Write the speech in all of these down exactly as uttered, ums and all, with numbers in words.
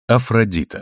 Афродита.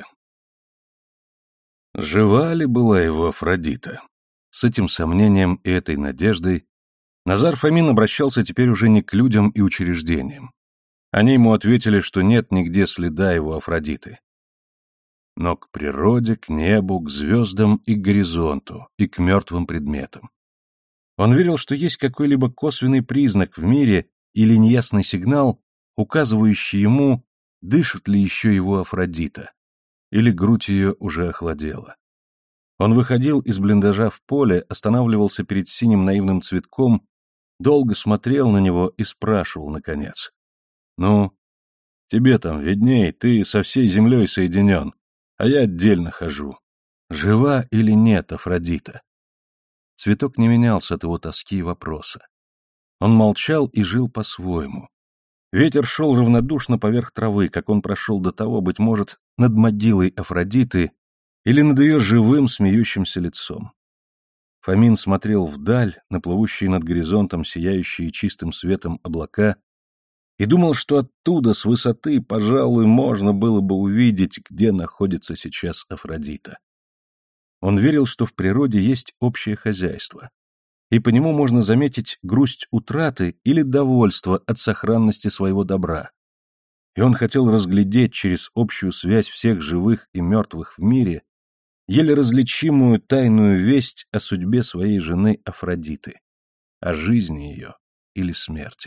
Жива ли была его Афродита? С этим сомнением и этой надеждой Назар Фомин обращался теперь уже не к людям и учреждениям. Они ему ответили, что нет нигде следа его Афродиты. Но к природе, к небу, к звездам и к горизонту, и к мертвым предметам. Он верил, что есть какой-либо косвенный признак в мире или неясный сигнал, указывающий ему, дышит ли еще его Афродита, или грудь ее уже охладела. Он выходил из блиндажа в поле, останавливался перед синим наивным цветком, долго смотрел на него и спрашивал, наконец: «Ну, тебе там видней, ты со всей землей соединен, а я отдельно хожу. Жива или нет Афродита?» Цветок не менялся от его тоски и вопроса. Он молчал и жил по-своему. Ветер шел равнодушно поверх травы, как он прошел до того, быть может, над могилой Афродиты или над ее живым смеющимся лицом. Фомин смотрел вдаль, на плывущие над горизонтом сияющие чистым светом облака, и думал, что оттуда, с высоты, пожалуй, можно было бы увидеть, где находится сейчас Афродита. Он верил, что в природе есть общее хозяйство, и по нему можно заметить грусть утраты или довольство от сохранности своего добра. И он хотел разглядеть через общую связь всех живых и мертвых в мире еле различимую тайную весть о судьбе своей жены Афродиты, о жизни ее или смерти.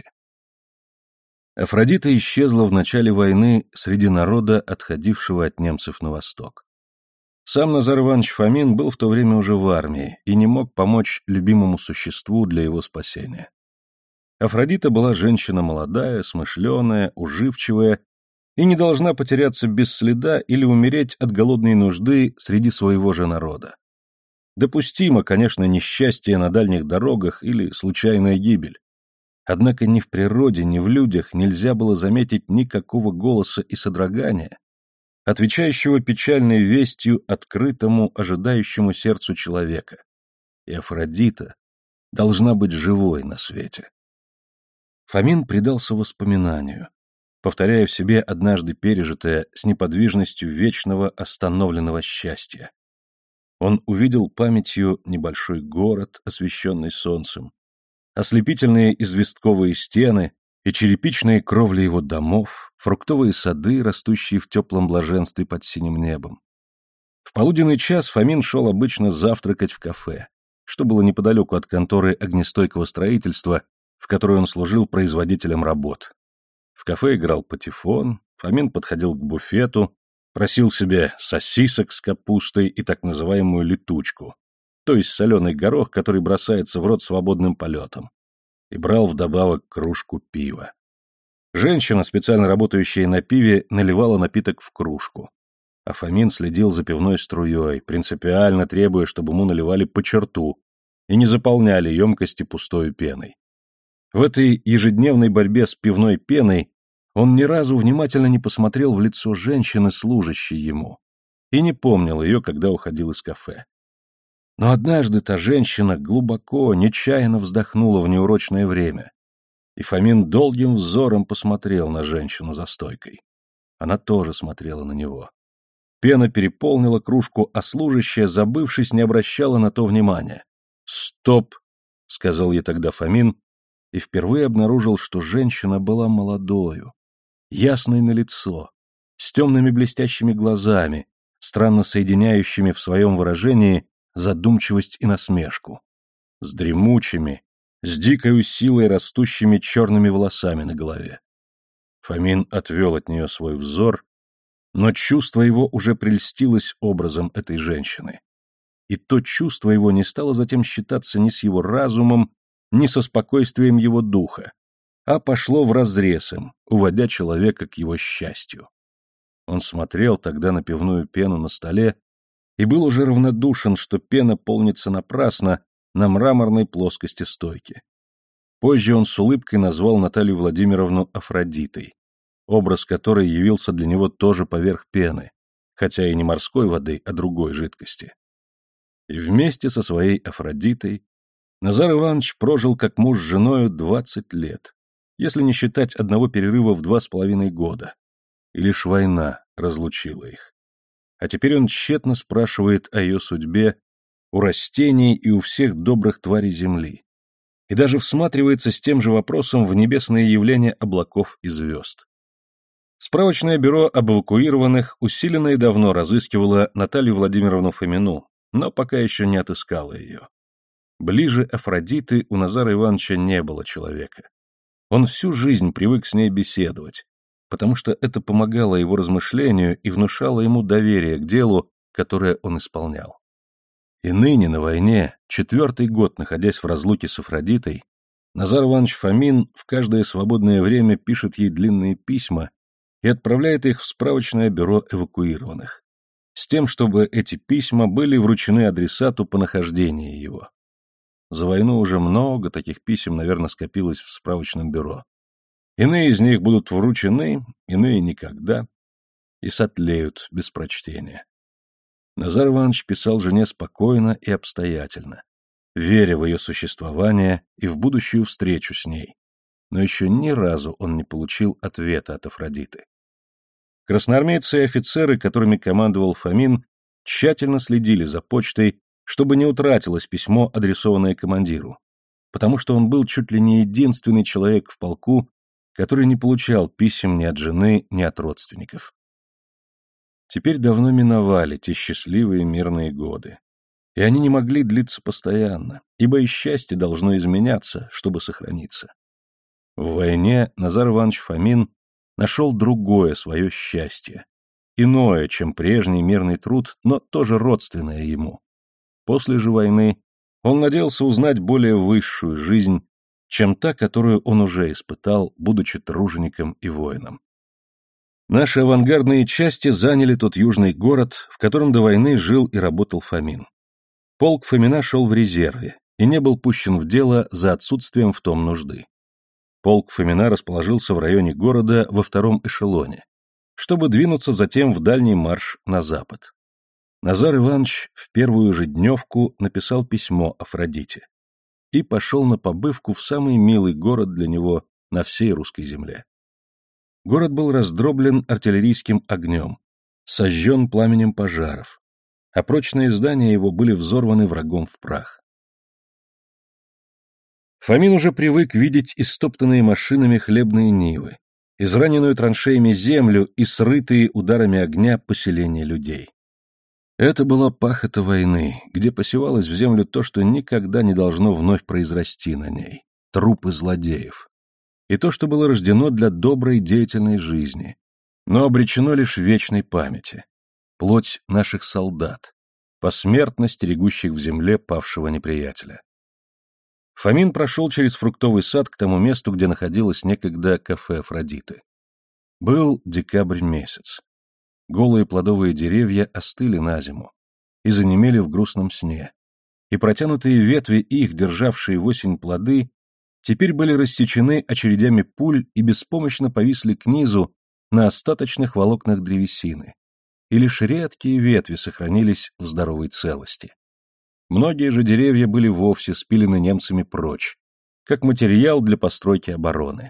Афродита исчезла в начале войны среди народа, отходившего от немцев на восток. Сам Назар Иванович Фомин был в то время уже в армии и не мог помочь любимому существу для его спасения. Афродита была женщина молодая, смышленая, уживчивая и не должна потеряться без следа или умереть от голодной нужды среди своего же народа. Допустимо, конечно, несчастье на дальних дорогах или случайная гибель. Однако ни в природе, ни в людях нельзя было заметить никакого голоса и содрогания, отвечающего печальной вестью открытому, ожидающему сердцу человека. И Афродита должна быть живой на свете. Фомин предался воспоминанию, повторяя в себе однажды пережитое с неподвижностью вечного остановленного счастья. Он увидел памятью небольшой город, освещенный солнцем, ослепительные известковые стены и черепичные кровли его домов, фруктовые сады, растущие в теплом блаженстве под синим небом. В полуденный час Фомин шел обычно завтракать в кафе, что было неподалеку от конторы огнестойкого строительства, в которой он служил производителем работ. В кафе играл патефон, Фомин подходил к буфету, просил себе сосисок с капустой и так называемую летучку, то есть соленый горох, который бросается в рот свободным полетом, и брал вдобавок кружку пива. Женщина, специально работающая на пиве, наливала напиток в кружку, а Фомин следил за пивной струей, принципиально требуя, чтобы ему наливали по черту и не заполняли емкости пустой пеной. В этой ежедневной борьбе с пивной пеной он ни разу внимательно не посмотрел в лицо женщины, служащей ему, и не помнил ее, когда уходил из кафе. Но однажды та женщина глубоко, нечаянно вздохнула в неурочное время, и Фомин долгим взором посмотрел на женщину за стойкой. Она тоже смотрела на него. Пена переполнила кружку, а служащая, забывшись, не обращала на то внимания. «Стоп!» — сказал ей тогда Фомин, и впервые обнаружил, что женщина была молодою, ясной на лицо, с темными блестящими глазами, странно соединяющими в своем выражении задумчивость и насмешку, с дремучими, с дикою силой растущими черными волосами на голове. Фомин отвел от нее свой взор, но чувство его уже прельстилось образом этой женщины. И то чувство его не стало затем считаться ни с его разумом, ни со спокойствием его духа, а пошло вразрез им, уводя человека к его счастью. Он смотрел тогда на пивную пену на столе и был уже равнодушен, что пена полнится напрасно на мраморной плоскости стойки. Позже он с улыбкой назвал Наталью Владимировну Афродитой, образ которой явился для него тоже поверх пены, хотя и не морской воды, а другой жидкости. И вместе со своей Афродитой Назар Иванович прожил как муж с женою двадцать лет, если не считать одного перерыва в два с половиной года, и лишь война разлучила их. А теперь он тщетно спрашивает о ее судьбе у растений и у всех добрых тварей земли, и даже всматривается с тем же вопросом в небесные явления облаков и звезд. Справочное бюро об эвакуированных усиленно и давно разыскивало Наталью Владимировну Фомину, но пока еще не отыскало ее. Ближе Афродиты у Назара Ивановича не было человека. Он всю жизнь привык с ней беседовать, потому что это помогало его размышлению и внушало ему доверие к делу, которое он исполнял. И ныне на войне, четвертый год находясь в разлуке с Афродитой, Назар Иванович Фомин в каждое свободное время пишет ей длинные письма и отправляет их в справочное бюро эвакуированных, с тем, чтобы эти письма были вручены адресату по нахождении его. За войну уже много таких писем, наверное, скопилось в справочном бюро. Иные из них будут вручены, иные никогда, и сотлеют без прочтения. Назар Иванович писал жене спокойно и обстоятельно, веря в ее существование и в будущую встречу с ней, но еще ни разу он не получил ответа от Афродиты. Красноармейцы и офицеры, которыми командовал Фомин, тщательно следили за почтой, чтобы не утратилось письмо, адресованное командиру, потому что он был чуть ли не единственный человек в полку, который не получал писем ни от жены, ни от родственников. Теперь давно миновали те счастливые мирные годы, и они не могли длиться постоянно, ибо и счастье должно изменяться, чтобы сохраниться. В войне Назар Иванович Фомин нашел другое свое счастье, иное, чем прежний мирный труд, но тоже родственное ему. После же войны он надеялся узнать более высшую жизнь, чем та, которую он уже испытал, будучи тружеником и воином. Наши авангардные части заняли тот южный город, в котором до войны жил и работал Фомин. Полк Фомина шел в резерве и не был пущен в дело за отсутствием в том нужды. Полк Фомина расположился в районе города во втором эшелоне, чтобы двинуться затем в дальний марш на запад. Назар Иванович в первую же дневку написал письмо Афродите и пошел на побывку в самый милый город для него на всей русской земле. Город был раздроблен артиллерийским огнем, сожжен пламенем пожаров, а прочные здания его были взорваны врагом в прах. Фомин уже привык видеть истоптанные машинами хлебные нивы, израненную траншеями землю и срытые ударами огня поселения людей. Это была пахота войны, где посевалось в землю то, что никогда не должно вновь произрасти на ней — трупы злодеев. И то, что было рождено для доброй деятельной жизни, но обречено лишь в вечной памяти. Плоть наших солдат, посмертно стерегущих в земле павшего неприятеля. Фомин прошел через фруктовый сад к тому месту, где находилось некогда кафе Афродиты. Был декабрь месяц. Голые плодовые деревья остыли на зиму и занемели в грустном сне, и протянутые ветви их, державшие в осень плоды, теперь были рассечены очередями пуль и беспомощно повисли к низу на остаточных волокнах древесины, и лишь редкие ветви сохранились в здоровой целости. Многие же деревья были вовсе спилены немцами прочь, как материал для постройки обороны.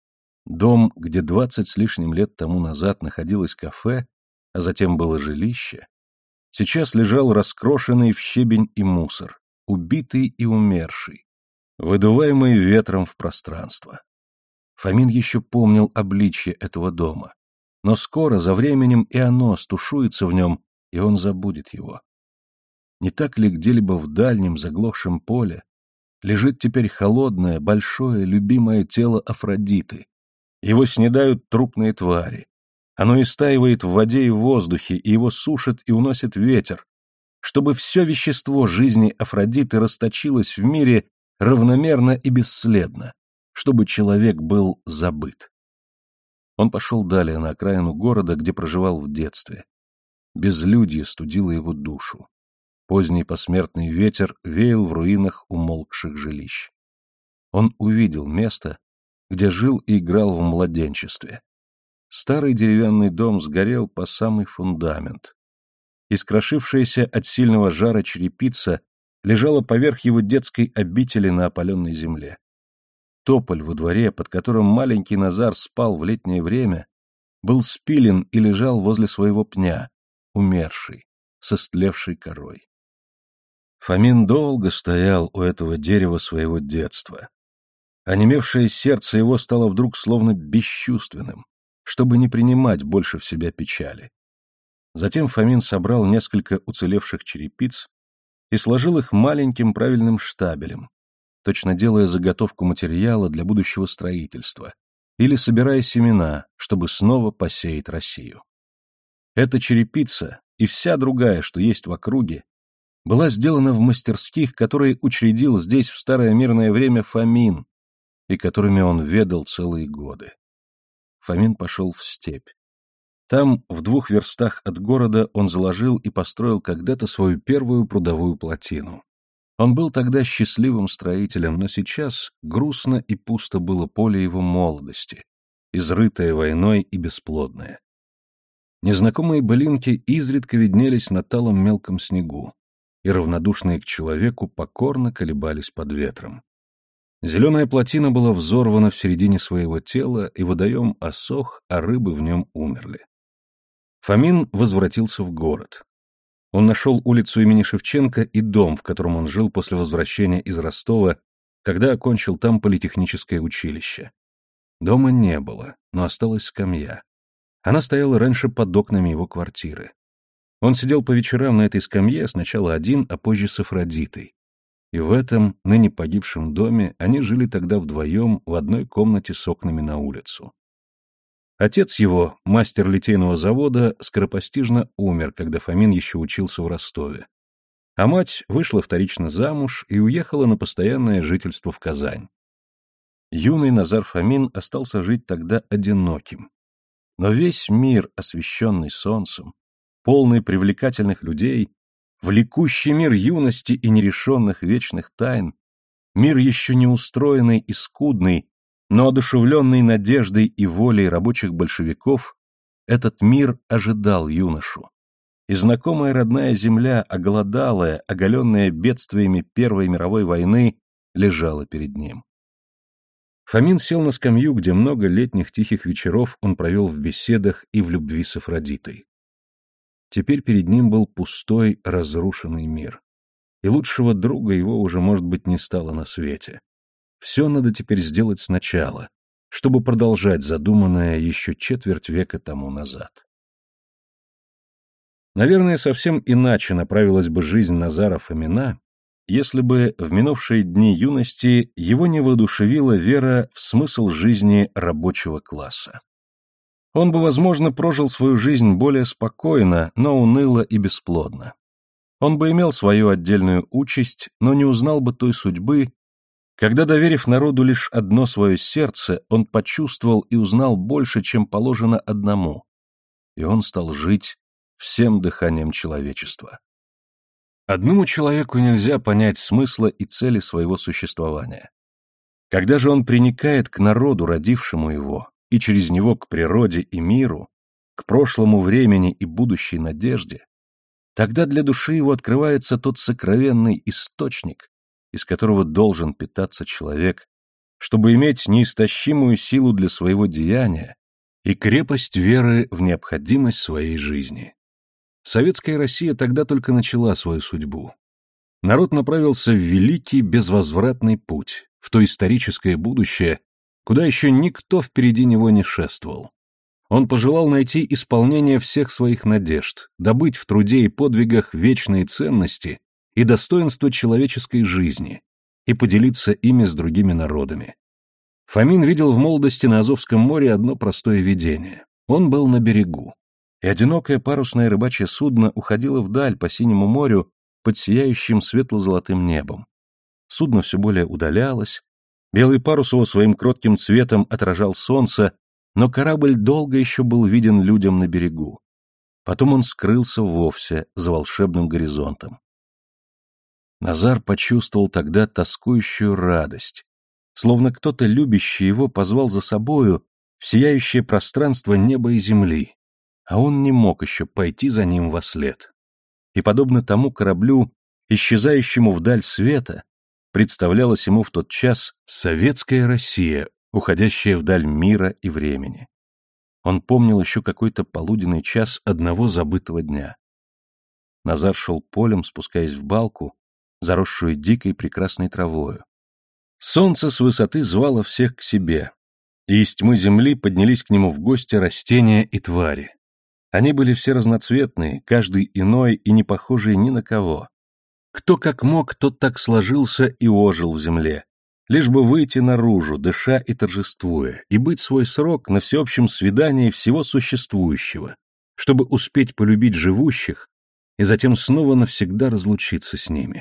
Дом, где двадцать с лишним лет тому назад находилось кафе, а затем было жилище, сейчас лежал раскрошенный в щебень и мусор, убитый и умерший, выдуваемый ветром в пространство. Фомин еще помнил обличье этого дома, но скоро, за временем, и оно стушуется в нем, и он забудет его. Не так ли где-либо в дальнем заглохшем поле лежит теперь холодное, большое, любимое тело Афродиты? Его снедают трупные твари. Оно истаивает в воде и в воздухе, и его сушит и уносит ветер, чтобы все вещество жизни Афродиты расточилось в мире равномерно и бесследно, чтобы человек был забыт. Он пошел далее на окраину города, где проживал в детстве. Безлюдье студило его душу. Поздний посмертный ветер веял в руинах умолкших жилищ. Он увидел место, где жил и играл в младенчестве. Старый деревянный дом сгорел по самый фундамент. Искрошившаяся от сильного жара черепица лежала поверх его детской обители на опаленной земле. Тополь во дворе, под которым маленький Назар спал в летнее время, был спилен и лежал возле своего пня, умерший, со стлевшей корой. Фомин долго стоял у этого дерева своего детства. Онемевшее сердце его стало вдруг словно бесчувственным, чтобы не принимать больше в себя печали. Затем Фомин собрал несколько уцелевших черепиц и сложил их маленьким правильным штабелем, точно делая заготовку материала для будущего строительства, или собирая семена, чтобы снова посеять Россию. Эта черепица и вся другая, что есть в округе, была сделана в мастерских, которые учредил здесь в старое мирное время Фомин, и которыми он ведал целые годы. Фомин пошел в степь. Там, в двух верстах от города, он заложил и построил когда-то свою первую прудовую плотину. Он был тогда счастливым строителем, но сейчас грустно и пусто было поле его молодости, изрытое войной и бесплодное. Незнакомые былинки изредка виднелись на талом мелком снегу, и равнодушные к человеку покорно колебались под ветром. Зеленая плотина была взорвана в середине своего тела, и водоем осох, а рыбы в нем умерли. Фомин возвратился в город. Он нашел улицу имени Шевченко и дом, в котором он жил после возвращения из Ростова, когда окончил там политехническое училище. Дома не было, но осталась скамья. Она стояла раньше под окнами его квартиры. Он сидел по вечерам на этой скамье, сначала один, а позже с Афродитой. И в этом, ныне погибшем доме, они жили тогда вдвоем в одной комнате с окнами на улицу. Отец его, мастер литейного завода, скоропостижно умер, когда Фомин еще учился в Ростове. А мать вышла вторично замуж и уехала на постоянное жительство в Казань. Юный Назар Фомин остался жить тогда одиноким. Но весь мир, освещенный солнцем, полный привлекательных людей, влекущий мир юности и нерешенных вечных тайн, мир еще не устроенный и скудный, но одушевленный надеждой и волей рабочих большевиков, этот мир ожидал юношу. И знакомая родная земля, оголодалая, оголенная бедствиями Первой мировой войны, лежала перед ним. Фомин сел на скамью, где много летних тихих вечеров он провел в беседах и в любви с Афродитой. Теперь перед ним был пустой, разрушенный мир. И лучшего друга его уже, может быть, не стало на свете. Все надо теперь сделать сначала, чтобы продолжать задуманное еще четверть века тому назад. Наверное, совсем иначе направилась бы жизнь Назара Фомина, если бы в минувшие дни юности его не воодушевила вера в смысл жизни рабочего класса. Он бы, возможно, прожил свою жизнь более спокойно, но уныло и бесплодно. Он бы имел свою отдельную участь, но не узнал бы той судьбы, когда, доверив народу лишь одно свое сердце, он почувствовал и узнал больше, чем положено одному, и он стал жить всем дыханием человечества. Одному человеку нельзя понять смысла и цели своего существования. Когда же он приникает к народу, родившему его, и через него к природе и миру, к прошлому времени и будущей надежде, тогда для души его открывается тот сокровенный источник, из которого должен питаться человек, чтобы иметь неистощимую силу для своего деяния и крепость веры в необходимость своей жизни. Советская Россия тогда только начала свою судьбу. Народ направился в великий безвозвратный путь, в то историческое будущее, куда еще никто впереди него не шествовал. Он пожелал найти исполнение всех своих надежд, добыть в труде и подвигах вечные ценности и достоинство человеческой жизни и поделиться ими с другими народами. Фомин видел в молодости на Азовском море одно простое видение. Он был на берегу, и одинокое парусное рыбачье судно уходило вдаль по синему морю под сияющим светло-золотым небом. Судно все более удалялось, белый парус его своим кротким цветом отражал солнце, но корабль долго еще был виден людям на берегу. Потом он скрылся вовсе за волшебным горизонтом. Назар почувствовал тогда тоскующую радость, словно кто-то, любящий его, позвал за собою в сияющее пространство неба и земли, а он не мог еще пойти за ним вослед. И, подобно тому кораблю, исчезающему вдаль света, представлялась ему в тот час советская Россия, уходящая вдаль мира и времени. Он помнил еще какой-то полуденный час одного забытого дня. Назар шел полем, спускаясь в балку, заросшую дикой прекрасной травою. Солнце с высоты звало всех к себе, и из тьмы земли поднялись к нему в гости растения и твари. Они были все разноцветные, каждый иной и не похожий ни на кого. Кто как мог, тот так сложился и ожил в земле, лишь бы выйти наружу, дыша и торжествуя, и быть свой срок на всеобщем свидании всего существующего, чтобы успеть полюбить живущих и затем снова навсегда разлучиться с ними.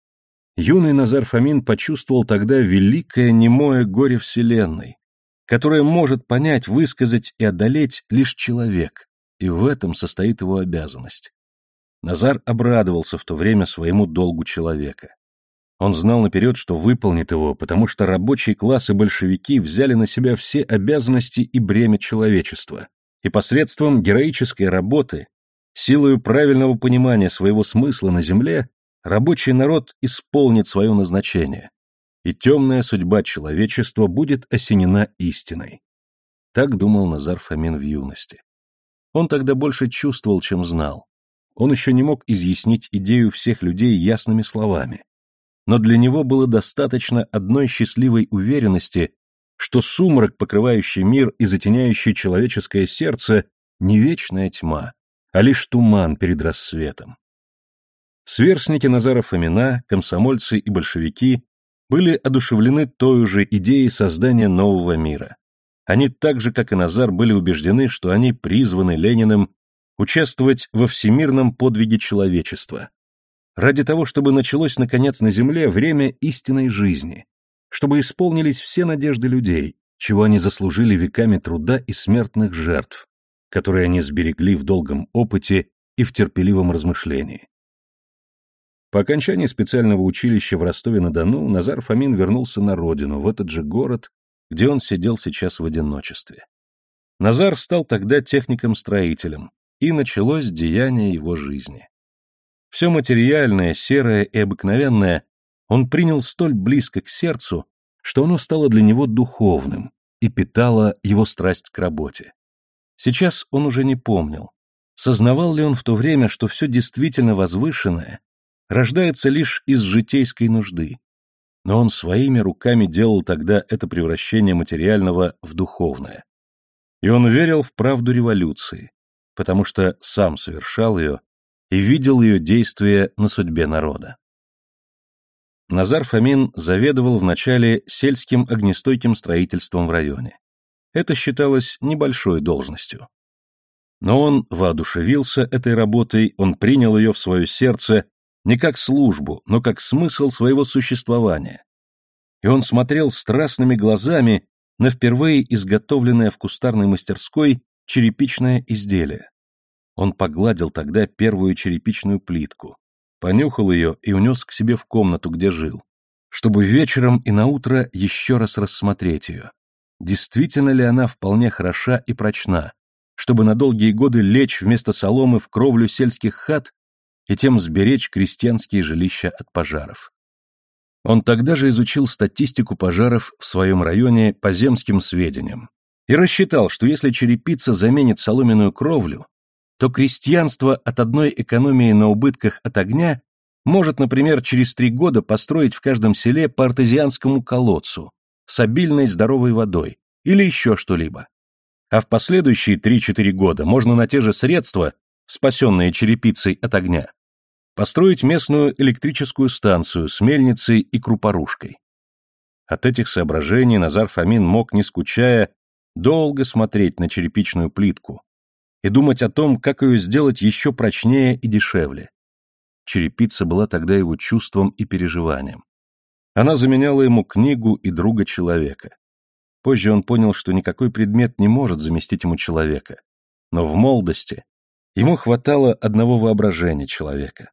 Юный Назар Фомин почувствовал тогда великое немое горе Вселенной, которое может понять, высказать и одолеть лишь человек, и в этом состоит его обязанность. Назар обрадовался в то время своему долгу человека. Он знал наперед, что выполнит его, потому что рабочий класс и большевики взяли на себя все обязанности и бремя человечества, и посредством героической работы, силою правильного понимания своего смысла на земле, рабочий народ исполнит свое назначение, и темная судьба человечества будет осенена истиной. Так думал Назар Фомин в юности. Он тогда больше чувствовал, чем знал. Он еще не мог изъяснить идею всех людей ясными словами. Но для него было достаточно одной счастливой уверенности, что сумрак, покрывающий мир и затеняющий человеческое сердце, не вечная тьма, а лишь туман перед рассветом. Сверстники Назара Фомина, комсомольцы и большевики были одушевлены той же идеей создания нового мира. Они так же, как и Назар, были убеждены, что они призваны Лениным участвовать во всемирном подвиге человечества, ради того, чтобы началось, наконец, на земле время истинной жизни, чтобы исполнились все надежды людей, чего они заслужили веками труда и смертных жертв, которые они сберегли в долгом опыте и в терпеливом размышлении. По окончании специального училища в Ростове-на-Дону Назар Фомин вернулся на родину, в этот же город, где он сидел сейчас в одиночестве. Назар стал тогда техником-строителем, и началось деяние его жизни. Все материальное, серое и обыкновенное он принял столь близко к сердцу, что оно стало для него духовным и питало его страсть к работе. Сейчас он уже не помнил, сознавал ли он в то время, что все действительно возвышенное рождается лишь из житейской нужды, но он своими руками делал тогда это превращение материального в духовное. И он верил в правду революции, потому что сам совершал ее и видел ее действие на судьбе народа. Назар Фомин заведовал вначале сельским огнестойким строительством в районе. Это считалось небольшой должностью. Но он воодушевился этой работой, он принял ее в свое сердце не как службу, но как смысл своего существования. И он смотрел страстными глазами на впервые изготовленное в кустарной мастерской черепичное изделие. Он погладил тогда первую черепичную плитку, понюхал ее и унес к себе в комнату, где жил, чтобы вечером и наутро еще раз рассмотреть ее. Действительно ли она вполне хороша и прочна, чтобы на долгие годы лечь вместо соломы в кровлю сельских хат и тем сберечь крестьянские жилища от пожаров. Он тогда же изучил статистику пожаров в своем районе по земским сведениям и рассчитал, что если черепица заменит соломенную кровлю, то крестьянство от одной экономии на убытках от огня может, например, через три года построить в каждом селе по артезианскому колодцу с обильной здоровой водой или еще что-либо. А в последующие три-четыре года можно на те же средства, спасенные черепицей от огня, построить местную электрическую станцию с мельницей и крупорушкой. От этих соображений Назар Фомин мог, не скучая, долго смотреть на черепичную плитку и думать о том, как ее сделать еще прочнее и дешевле. Черепица была тогда его чувством и переживанием. Она заменяла ему книгу и друга человека. Позже он понял, что никакой предмет не может заместить ему человека, но в молодости ему хватало одного воображения человека.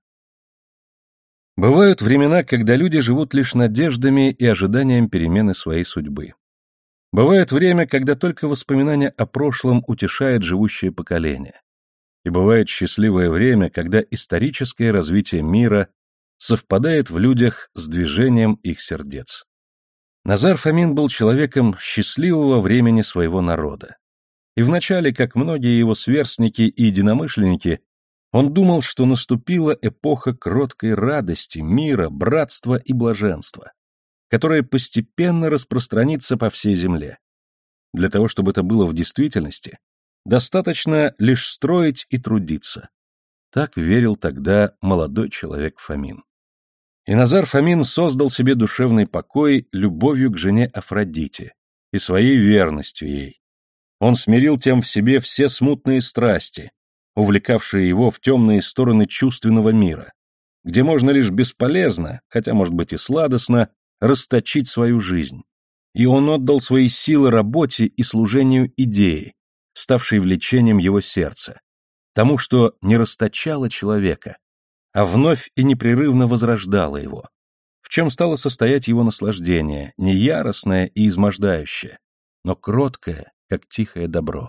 Бывают времена, когда люди живут лишь надеждами и ожиданием перемены своей судьбы. Бывает время, когда только воспоминание о прошлом утешает живущее поколение. И бывает счастливое время, когда историческое развитие мира совпадает в людях с движением их сердец. Назар Фомин был человеком счастливого времени своего народа. И вначале, как многие его сверстники и единомышленники, он думал, что наступила эпоха кроткой радости, мира, братства и блаженства, которая постепенно распространится по всей земле. Для того, чтобы это было в действительности, достаточно лишь строить и трудиться. Так верил тогда молодой человек Фомин. И Назар Фомин создал себе душевный покой любовью к жене Афродите и своей верностью ей. Он смирил тем в себе все смутные страсти, увлекавшие его в темные стороны чувственного мира, где можно лишь бесполезно, хотя, может быть, и сладостно, расточить свою жизнь. И он отдал свои силы работе и служению идее, ставшей влечением его сердца, тому, что не расточало человека, а вновь и непрерывно возрождало его, в чем стало состоять его наслаждение, не яростное и измождающее, но кроткое, как тихое добро.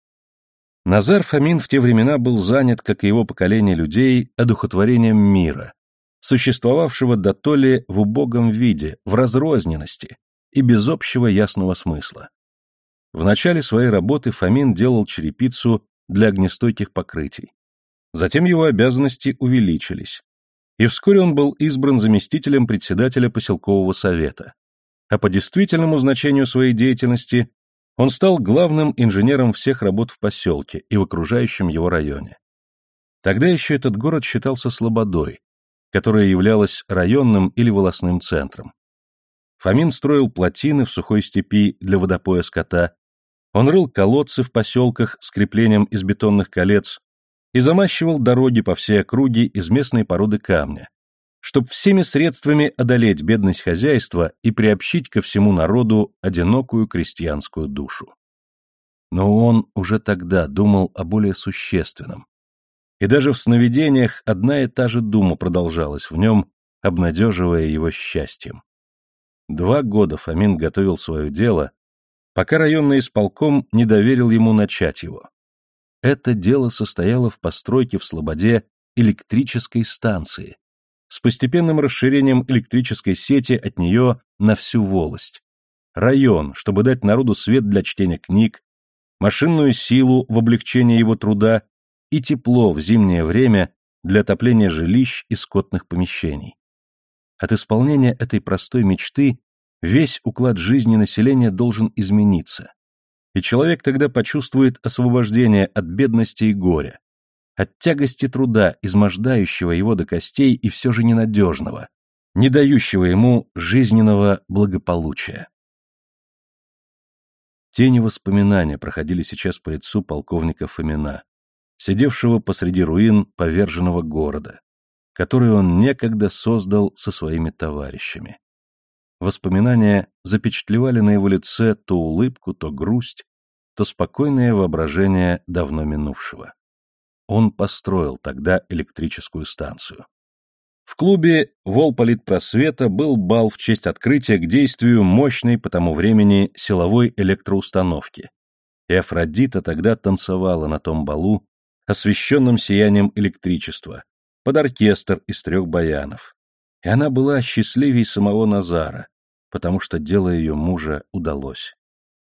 Назар Фомин в те времена был занят, как и его поколение людей, одухотворением мира, существовавшего дотоле в убогом виде, в разрозненности и без общего ясного смысла. В начале своей работы Фомин делал черепицу для огнестойких покрытий. Затем его обязанности увеличились, и вскоре он был избран заместителем председателя поселкового совета, а по действительному значению своей деятельности он стал главным инженером всех работ в поселке и в окружающем его районе. Тогда еще этот город считался слободой, которая являлась районным или волостным центром. Фомин строил плотины в сухой степи для водопоя скота, он рыл колодцы в поселках с креплением из бетонных колец и замащивал дороги по всей округе из местной породы камня, чтоб всеми средствами одолеть бедность хозяйства и приобщить ко всему народу одинокую крестьянскую душу. Но он уже тогда думал о более существенном. И даже в сновидениях одна и та же дума продолжалась в нем, обнадеживая его счастьем. Два года Фомин готовил свое дело, пока районный исполком не доверил ему начать его. Это дело состояло в постройке в Слободе электрической станции, с постепенным расширением электрической сети от нее на всю волость. Район, чтобы дать народу свет для чтения книг, машинную силу в облегчении его труда и тепло в зимнее время для отопления жилищ и скотных помещений. От исполнения этой простой мечты весь уклад жизни населения должен измениться, и человек тогда почувствует освобождение от бедности и горя, от тягости труда, измождающего его до костей и все же ненадежного, не дающего ему жизненного благополучия. Тени воспоминания проходили сейчас по лицу полковника Фомина, сидевшего посреди руин поверженного города, который он некогда создал со своими товарищами. Воспоминания запечатлевали на его лице то улыбку, то грусть, то спокойное воображение давно минувшего. Он построил тогда электрическую станцию. В клубе Волполитпросвета был бал в честь открытия к действию мощной по тому времени силовой электроустановки, и Афродита тогда танцевала на том балу, освещенном сиянием электричества, под оркестр из трех баянов. И она была счастливей самого Назара, потому что дело ее мужа удалось.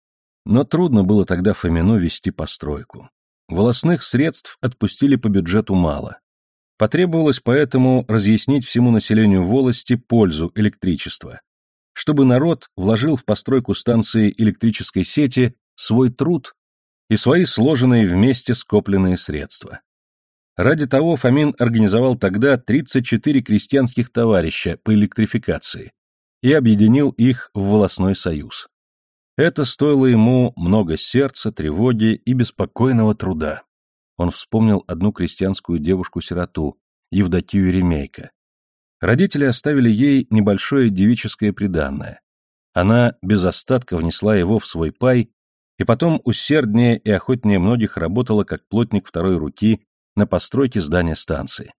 Но трудно было тогда Фомину вести постройку. Волостных средств отпустили по бюджету мало. Потребовалось поэтому разъяснить всему населению волости пользу электричества, чтобы народ вложил в постройку станции электрической сети свой труд и свои сложенные вместе скопленные средства. Ради того Фомин организовал тогда тридцать четыре крестьянских товарища по электрификации и объединил их в волостной союз. Это стоило ему много сердца, тревоги и беспокойного труда. Он вспомнил одну крестьянскую девушку-сироту, Евдокию Ремейко. Родители оставили ей небольшое девическое приданное. Она без остатка внесла его в свой пай и потом усерднее и охотнее многих работала как плотник второй руки на постройке здания станции.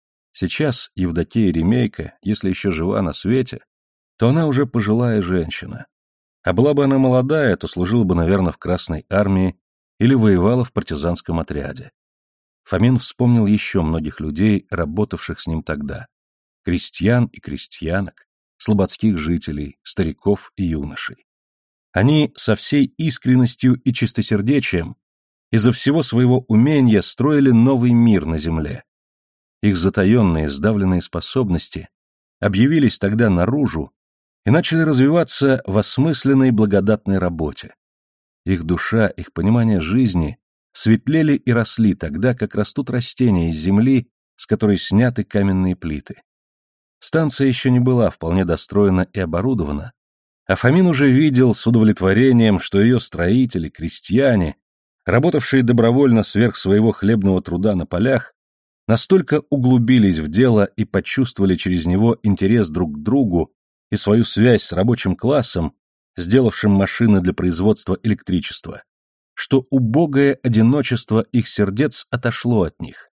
Сейчас Евдокия Ремейко, если еще жива на свете, то она уже пожилая женщина. А была бы она молодая, то служила бы, наверное, в Красной армии или воевала в партизанском отряде. Фомин вспомнил еще многих людей, работавших с ним тогда. Крестьян и крестьянок, слободских жителей, стариков и юношей. Они со всей искренностью и чистосердечием изо всего своего умения строили новый мир на земле. Их затаенные, сдавленные способности объявились тогда наружу и начали развиваться в осмысленной благодатной работе. Их душа, их понимание жизни светлели и росли тогда, как растут растения из земли, с которой сняты каменные плиты. Станция еще не была вполне достроена и оборудована, а Фомин уже видел с удовлетворением, что ее строители, крестьяне, работавшие добровольно сверх своего хлебного труда на полях, настолько углубились в дело и почувствовали через него интерес друг к другу и свою связь с рабочим классом, сделавшим машины для производства электричества, что убогое одиночество их сердец отошло от них.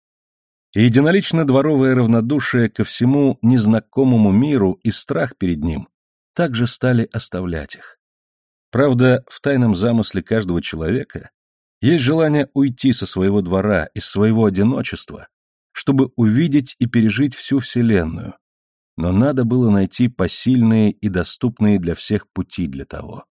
И единолично дворовое равнодушие ко всему незнакомому миру и страх перед ним также стали оставлять их. Правда, в тайном замысле каждого человека есть желание уйти со своего двора, из своего одиночества, чтобы увидеть и пережить всю Вселенную, но надо было найти посильные и доступные для всех пути для того.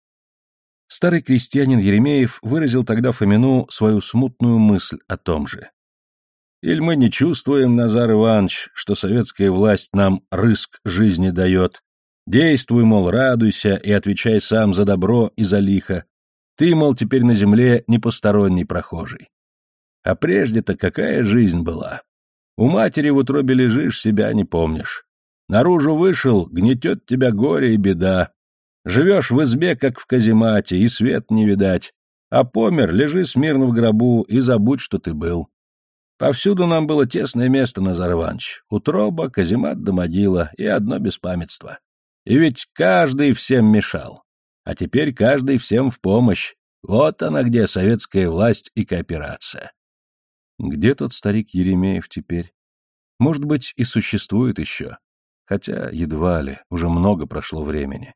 Старый крестьянин Еремеев выразил тогда Фомину свою смутную мысль о том же. «Иль мы не чувствуем, Назар Иванович, что советская власть нам рыск жизни дает? Действуй, мол, радуйся и отвечай сам за добро и за лихо. Ты, мол, теперь на земле не посторонний прохожий. А прежде-то какая жизнь была? У матери в утробе лежишь, себя не помнишь. Наружу вышел, гнетет тебя горе и беда. Живешь в избе, как в каземате, и свет не видать. А помер, лежи смирно в гробу и забудь, что ты был. Повсюду нам было тесное место, Назар Иванович. Утроба, каземат да могила, и одно беспамятство. И ведь каждый всем мешал. А теперь каждый всем в помощь. Вот она где советская власть и кооперация». Где тот старик Еремеев теперь? Может быть, и существует еще, хотя едва ли, уже много прошло времени.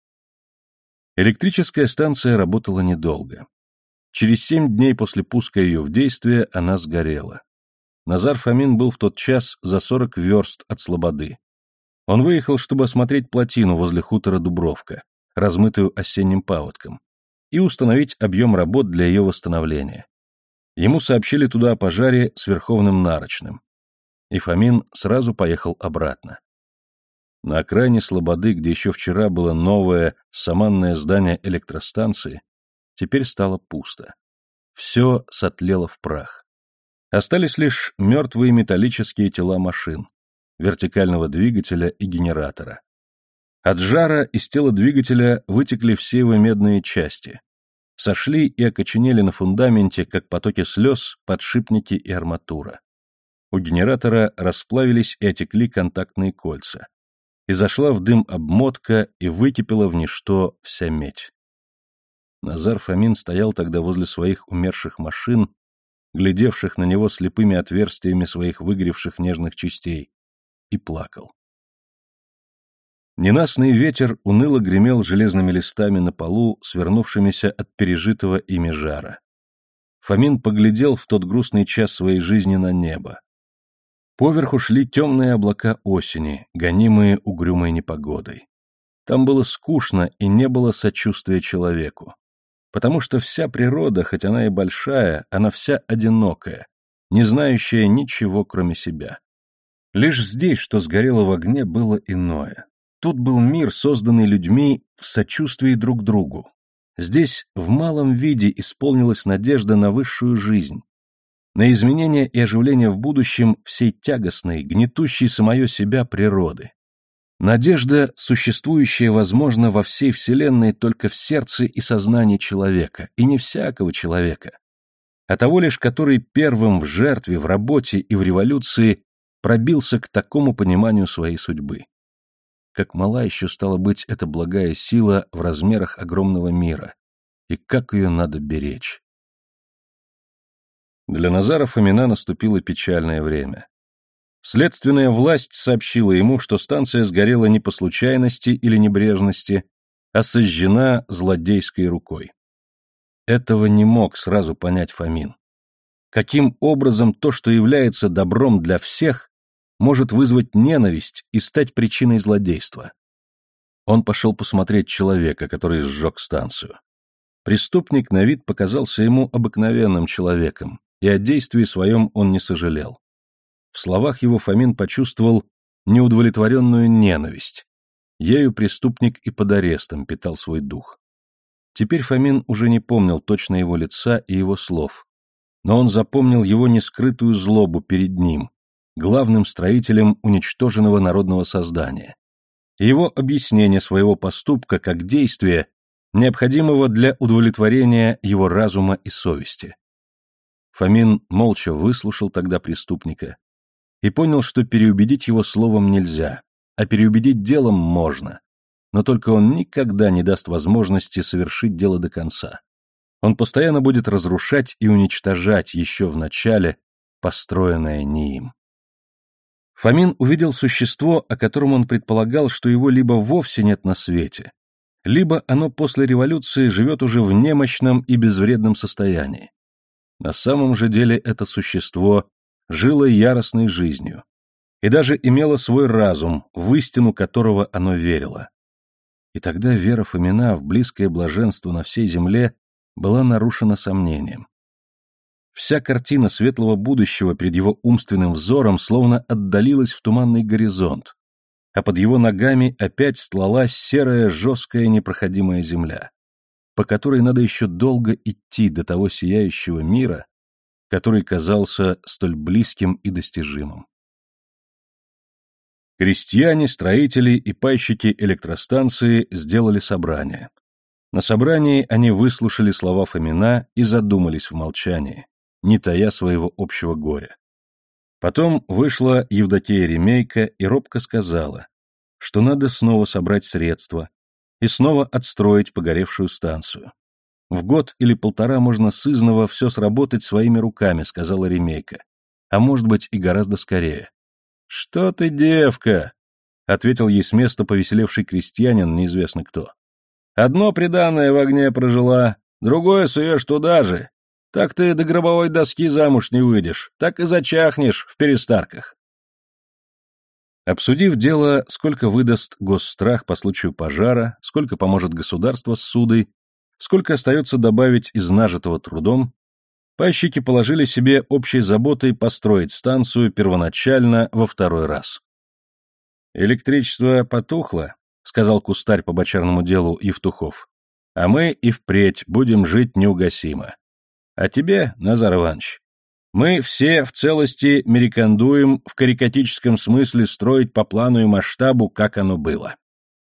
Электрическая станция работала недолго. Через семь дней после пуска ее в действие она сгорела. Назар Фомин был в тот час за сорок верст от Слободы. Он выехал, чтобы осмотреть плотину возле хутора Дубровка, размытую осенним паводком, и установить объем работ для ее восстановления. Ему сообщили туда о пожаре с Верховным Нарочным. И Фомин сразу поехал обратно. На окраине Слободы, где еще вчера было новое саманное здание электростанции, теперь стало пусто. Все сотлело в прах. Остались лишь мертвые металлические тела машин, вертикального двигателя и генератора. От жара из тела двигателя вытекли все его медные части. Сошли и окоченели на фундаменте, как потоки слез, подшипники и арматура. У генератора расплавились и отекли контактные кольца. И зашла в дым обмотка, и выкипела в ничто вся медь. Назар Фомин стоял тогда возле своих умерших машин, глядевших на него слепыми отверстиями своих выгоревших нежных частей, и плакал. Ненастный ветер уныло гремел железными листами на полу, свернувшимися от пережитого ими жара. Фомин поглядел в тот грустный час своей жизни на небо. Поверху шли темные облака осени, гонимые угрюмой непогодой. Там было скучно и не было сочувствия человеку. Потому что вся природа, хоть она и большая, она вся одинокая, не знающая ничего, кроме себя. Лишь здесь, что сгорело в огне, было иное. Тут был мир, созданный людьми в сочувствии друг другу. Здесь в малом виде исполнилась надежда на высшую жизнь, на изменение и оживление в будущем всей тягостной, гнетущей самое себя природы. Надежда, существующая, возможно, во всей вселенной только в сердце и сознании человека, и не всякого человека, а того лишь, который первым в жертве, в работе и в революции пробился к такому пониманию своей судьбы. Как мала еще стала быть эта благая сила в размерах огромного мира, и как ее надо беречь. Для Назара Фомина наступило печальное время. Следственная власть сообщила ему, что станция сгорела не по случайности или небрежности, а сожжена злодейской рукой. Этого не мог сразу понять Фомин. Каким образом то, что является добром для всех, может вызвать ненависть и стать причиной злодейства? Он пошел посмотреть человека, который сжег станцию. Преступник на вид показался ему обыкновенным человеком, и о действии своем он не сожалел. В словах его Фомин почувствовал неудовлетворенную ненависть. Ею преступник и под арестом питал свой дух. Теперь Фомин уже не помнил точно его лица и его слов, но он запомнил его нескрытую злобу перед ним, главным строителем уничтоженного народного создания, и его объяснение своего поступка как действия, необходимого для удовлетворения его разума и совести. Фомин молча выслушал тогда преступника и понял, что переубедить его словом нельзя, а переубедить делом можно, но только он никогда не даст возможности совершить дело до конца. Он постоянно будет разрушать и уничтожать еще в начале построенное не им. Фомин увидел существо, о котором он предполагал, что его либо вовсе нет на свете, либо оно после революции живет уже в немощном и безвредном состоянии. На самом же деле это существо жило яростной жизнью и даже имело свой разум, в истину которого оно верило. И тогда вера Фомина в близкое блаженство на всей земле была нарушена сомнением. Вся картина светлого будущего перед его умственным взором словно отдалилась в туманный горизонт, а под его ногами опять стлалась серая, жесткая, непроходимая земля, по которой надо еще долго идти до того сияющего мира, который казался столь близким и достижимым. Крестьяне, строители и пайщики электростанции сделали собрание. На собрании они выслушали слова Фомина и задумались в молчании, не тая своего общего горя. Потом вышла Евдокия Ремейка и робко сказала, что надо снова собрать средства и снова отстроить погоревшую станцию. В год или полтора можно сызнова все сработать своими руками, сказала Ремейка, а может быть и гораздо скорее. Что ты, девка, ответил ей с места повеселевший крестьянин, неизвестно кто. Одно приданое в огне прожила, другое суешь туда же. Так ты до гробовой доски замуж не выйдешь, так и зачахнешь в перестарках. Обсудив дело, сколько выдаст госстрах по случаю пожара, сколько поможет государство с ссудой, сколько остается добавить из нажитого трудом, пайщики положили себе общей заботой построить станцию первоначально во второй раз. «Электричество потухло», — сказал кустарь по бочарному делу Евтухов, — «а мы и впредь будем жить неугасимо. А тебе, Назар Иванович, мы все в целости мерикандуем в карикатическом смысле строить по плану и масштабу, как оно было».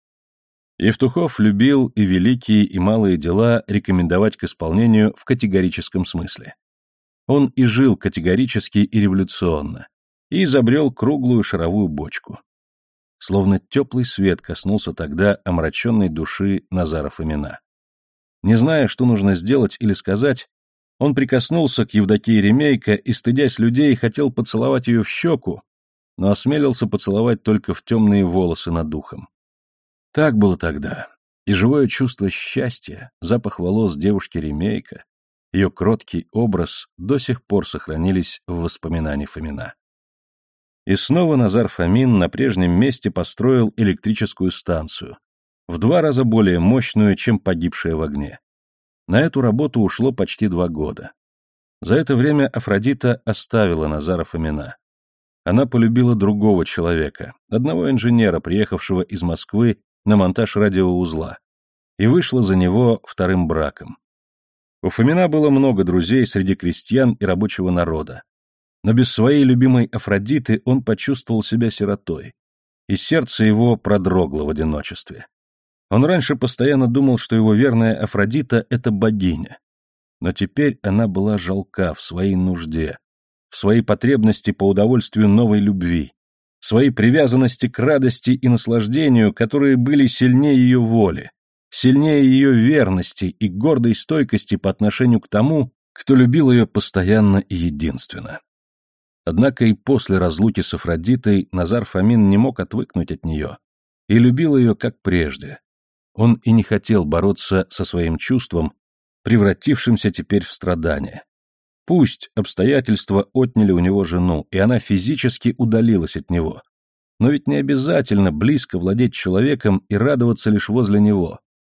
Евтухов любил и великие, и малые дела рекомендовать к исполнению в категорическом смысле. Он и жил категорически и революционно, и изобрел круглую шаровую бочку. Словно теплый свет коснулся тогда омраченной души Назара Фомина. Не зная, что нужно сделать или сказать, он прикоснулся к Евдокии Ремейко и, стыдясь людей, хотел поцеловать ее в щеку, но осмелился поцеловать только в темные волосы над ухом. Так было тогда, и живое чувство счастья, запах волос девушки Ремейко, ее кроткий образ до сих пор сохранились в воспоминании Фомина. И снова Назар Фомин на прежнем месте построил электрическую станцию, в два раза более мощную, чем погибшая в огне. На эту работу ушло почти два года. За это время Афродита оставила Назара Фомина. Она полюбила другого человека, одного инженера, приехавшего из Москвы на монтаж радиоузла, и вышла за него вторым браком. У Фомина было много друзей среди крестьян и рабочего народа, но без своей любимой Афродиты он почувствовал себя сиротой, и сердце его продрогло в одиночестве. Он раньше постоянно думал, что его верная Афродита — это богиня, но теперь она была жалка в своей нужде, в своей потребности по удовольствию новой любви, в своей привязанности к радости и наслаждению, которые были сильнее ее воли, сильнее ее верности и гордой стойкости по отношению к тому, кто любил ее постоянно и единственно. Однако и после разлуки с Афродитой Назар Фомин не мог отвыкнуть от нее и любил ее как прежде. Он и не хотел бороться со своим чувством, превратившимся теперь в страдание. Пусть обстоятельства отняли у него жену, и она физически удалилась от него, но ведь не обязательно близко владеть человеком и радоваться лишь возле него.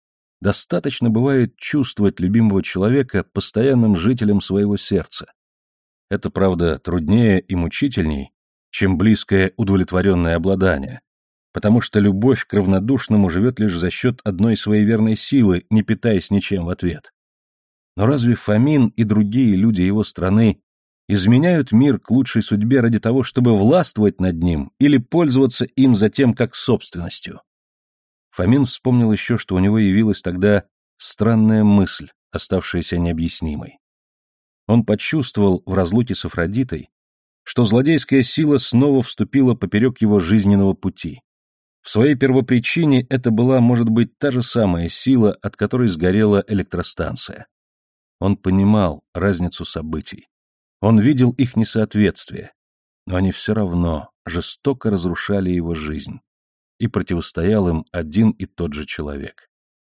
Достаточно бывает чувствовать любимого человека постоянным жителем своего сердца. Это, правда, труднее и мучительней, чем близкое удовлетворенное обладание, потому что любовь к равнодушному живет лишь за счет одной своей верной силы, не питаясь ничем в ответ. Но разве Фомин и другие люди его страны изменяют мир к лучшей судьбе ради того, чтобы властвовать над ним или пользоваться им затем как собственностью? Фомин вспомнил еще, что у него явилась тогда странная мысль, оставшаяся необъяснимой. Он почувствовал в разлуке с Афродитой, что злодейская сила снова вступила поперек его жизненного пути. В своей первопричине это была, может быть, та же самая сила, от которой сгорела электростанция. Он понимал разницу событий. Он видел их несоответствие, но они все равно жестоко разрушали его жизнь. И противостоял им один и тот же человек.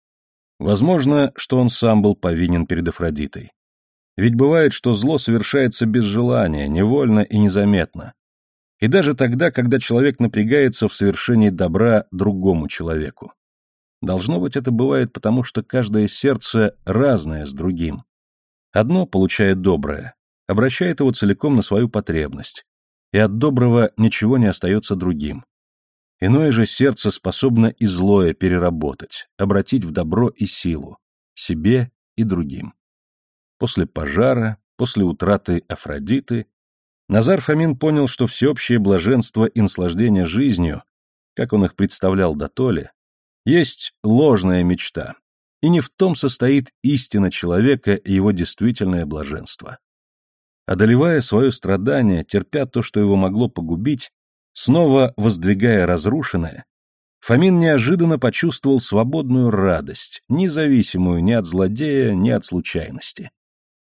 Возможно, что он сам был повинен перед Афродитой. Ведь бывает, что зло совершается без желания, невольно и незаметно. И даже тогда, когда человек напрягается в совершении добра другому человеку. Должно быть, это бывает потому, что каждое сердце разное с другим. Одно, получая доброе, обращает его целиком на свою потребность, и от доброго ничего не остается другим. Иное же сердце способно и злое переработать, обратить в добро и силу, себе и другим. После пожара, после утраты Афродиты, Назар Фомин понял, что всеобщее блаженство и наслаждение жизнью, как он их представлял дотоле, есть ложная мечта, и не в том состоит истина человека и его действительное блаженство. Одолевая свое страдание, терпя то, что его могло погубить, снова воздвигая разрушенное, Фомин неожиданно почувствовал свободную радость, независимую ни от злодея, ни от случайности.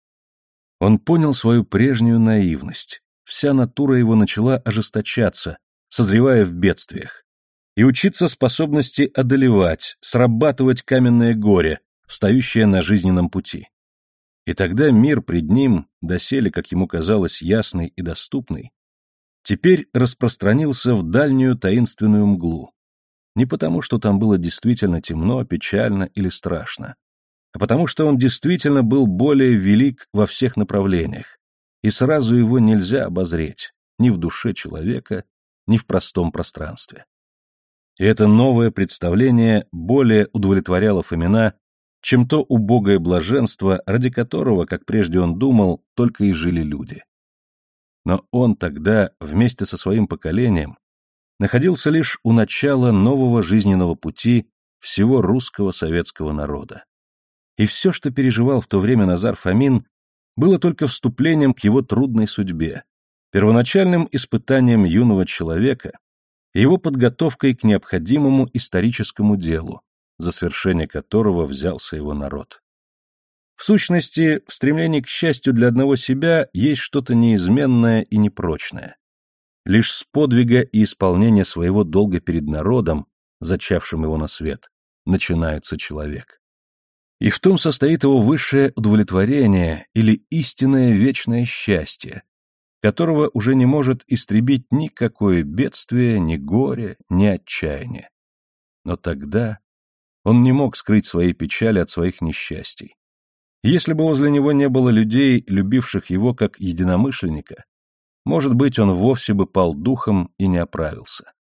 Он понял свою прежнюю наивность, вся натура его начала ожесточаться, созревая в бедствиях, и учиться способности одолевать, срабатывать каменное горе, встающее на жизненном пути. И тогда мир пред ним, доселе, как ему казалось, ясный и доступный, теперь распространился в дальнюю таинственную мглу. Не потому, что там было действительно темно, печально или страшно, а потому, что он действительно был более велик во всех направлениях, и сразу его нельзя обозреть ни в душе человека, ни в простом пространстве. И это новое представление более удовлетворяло Фомина, чем то убогое блаженство, ради которого, как прежде он думал, только и жили люди. Но он тогда, вместе со своим поколением, находился лишь у начала нового жизненного пути всего русского советского народа. И все, что переживал в то время Назар Фомин, было только вступлением к его трудной судьбе, первоначальным испытанием юного человека и его подготовкой к необходимому историческому делу, за свершение которого взялся его народ. В сущности, в стремлении к счастью для одного себя есть что-то неизменное и непрочное. Лишь с подвига и исполнения своего долга перед народом, зачавшим его на свет, начинается человек. И в том состоит его высшее удовлетворение или истинное вечное счастье, которого уже не может истребить никакое бедствие, ни горе, ни отчаяние. Но тогда он не мог скрыть своей печали от своих несчастий. Если бы возле него не было людей, любивших его как единомышленника, может быть, он вовсе бы пал духом и не оправился.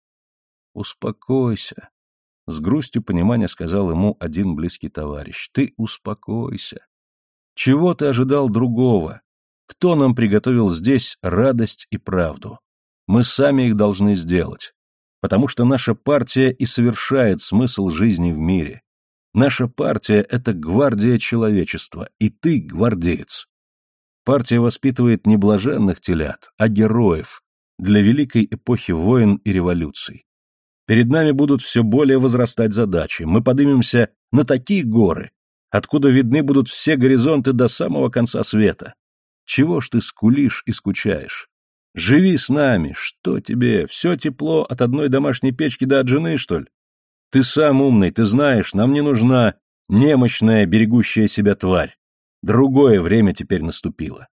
«Успокойся», — с грустью понимания сказал ему один близкий товарищ. «Ты успокойся. Чего ты ожидал другого? Кто нам приготовил здесь радость и правду? Мы сами их должны сделать, потому что наша партия и совершает смысл жизни в мире. Наша партия — это гвардия человечества, и ты гвардеец. Партия воспитывает не блаженных телят, а героев для великой эпохи войн и революций. Перед нами будут все более возрастать задачи. Мы поднимемся на такие горы, откуда видны будут все горизонты до самого конца света. Чего ж ты скулишь и скучаешь? Живи с нами, что тебе, все тепло от одной домашней печки до от жены, что ли? Ты сам умный, ты знаешь, нам не нужна немощная, берегущая себя тварь. Другое время теперь наступило».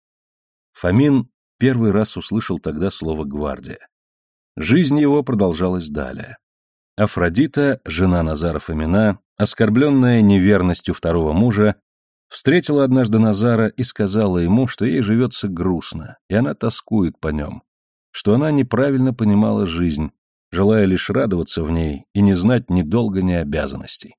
Фомин первый раз услышал тогда слово «гвардия». Жизнь его продолжалась далее. Афродита, жена Назара Фомина, оскорбленная неверностью второго мужа, встретила однажды Назара и сказала ему, что ей живется грустно, и она тоскует по нем, что она неправильно понимала жизнь, желая лишь радоваться в ней и не знать ни долга, ни обязанностей.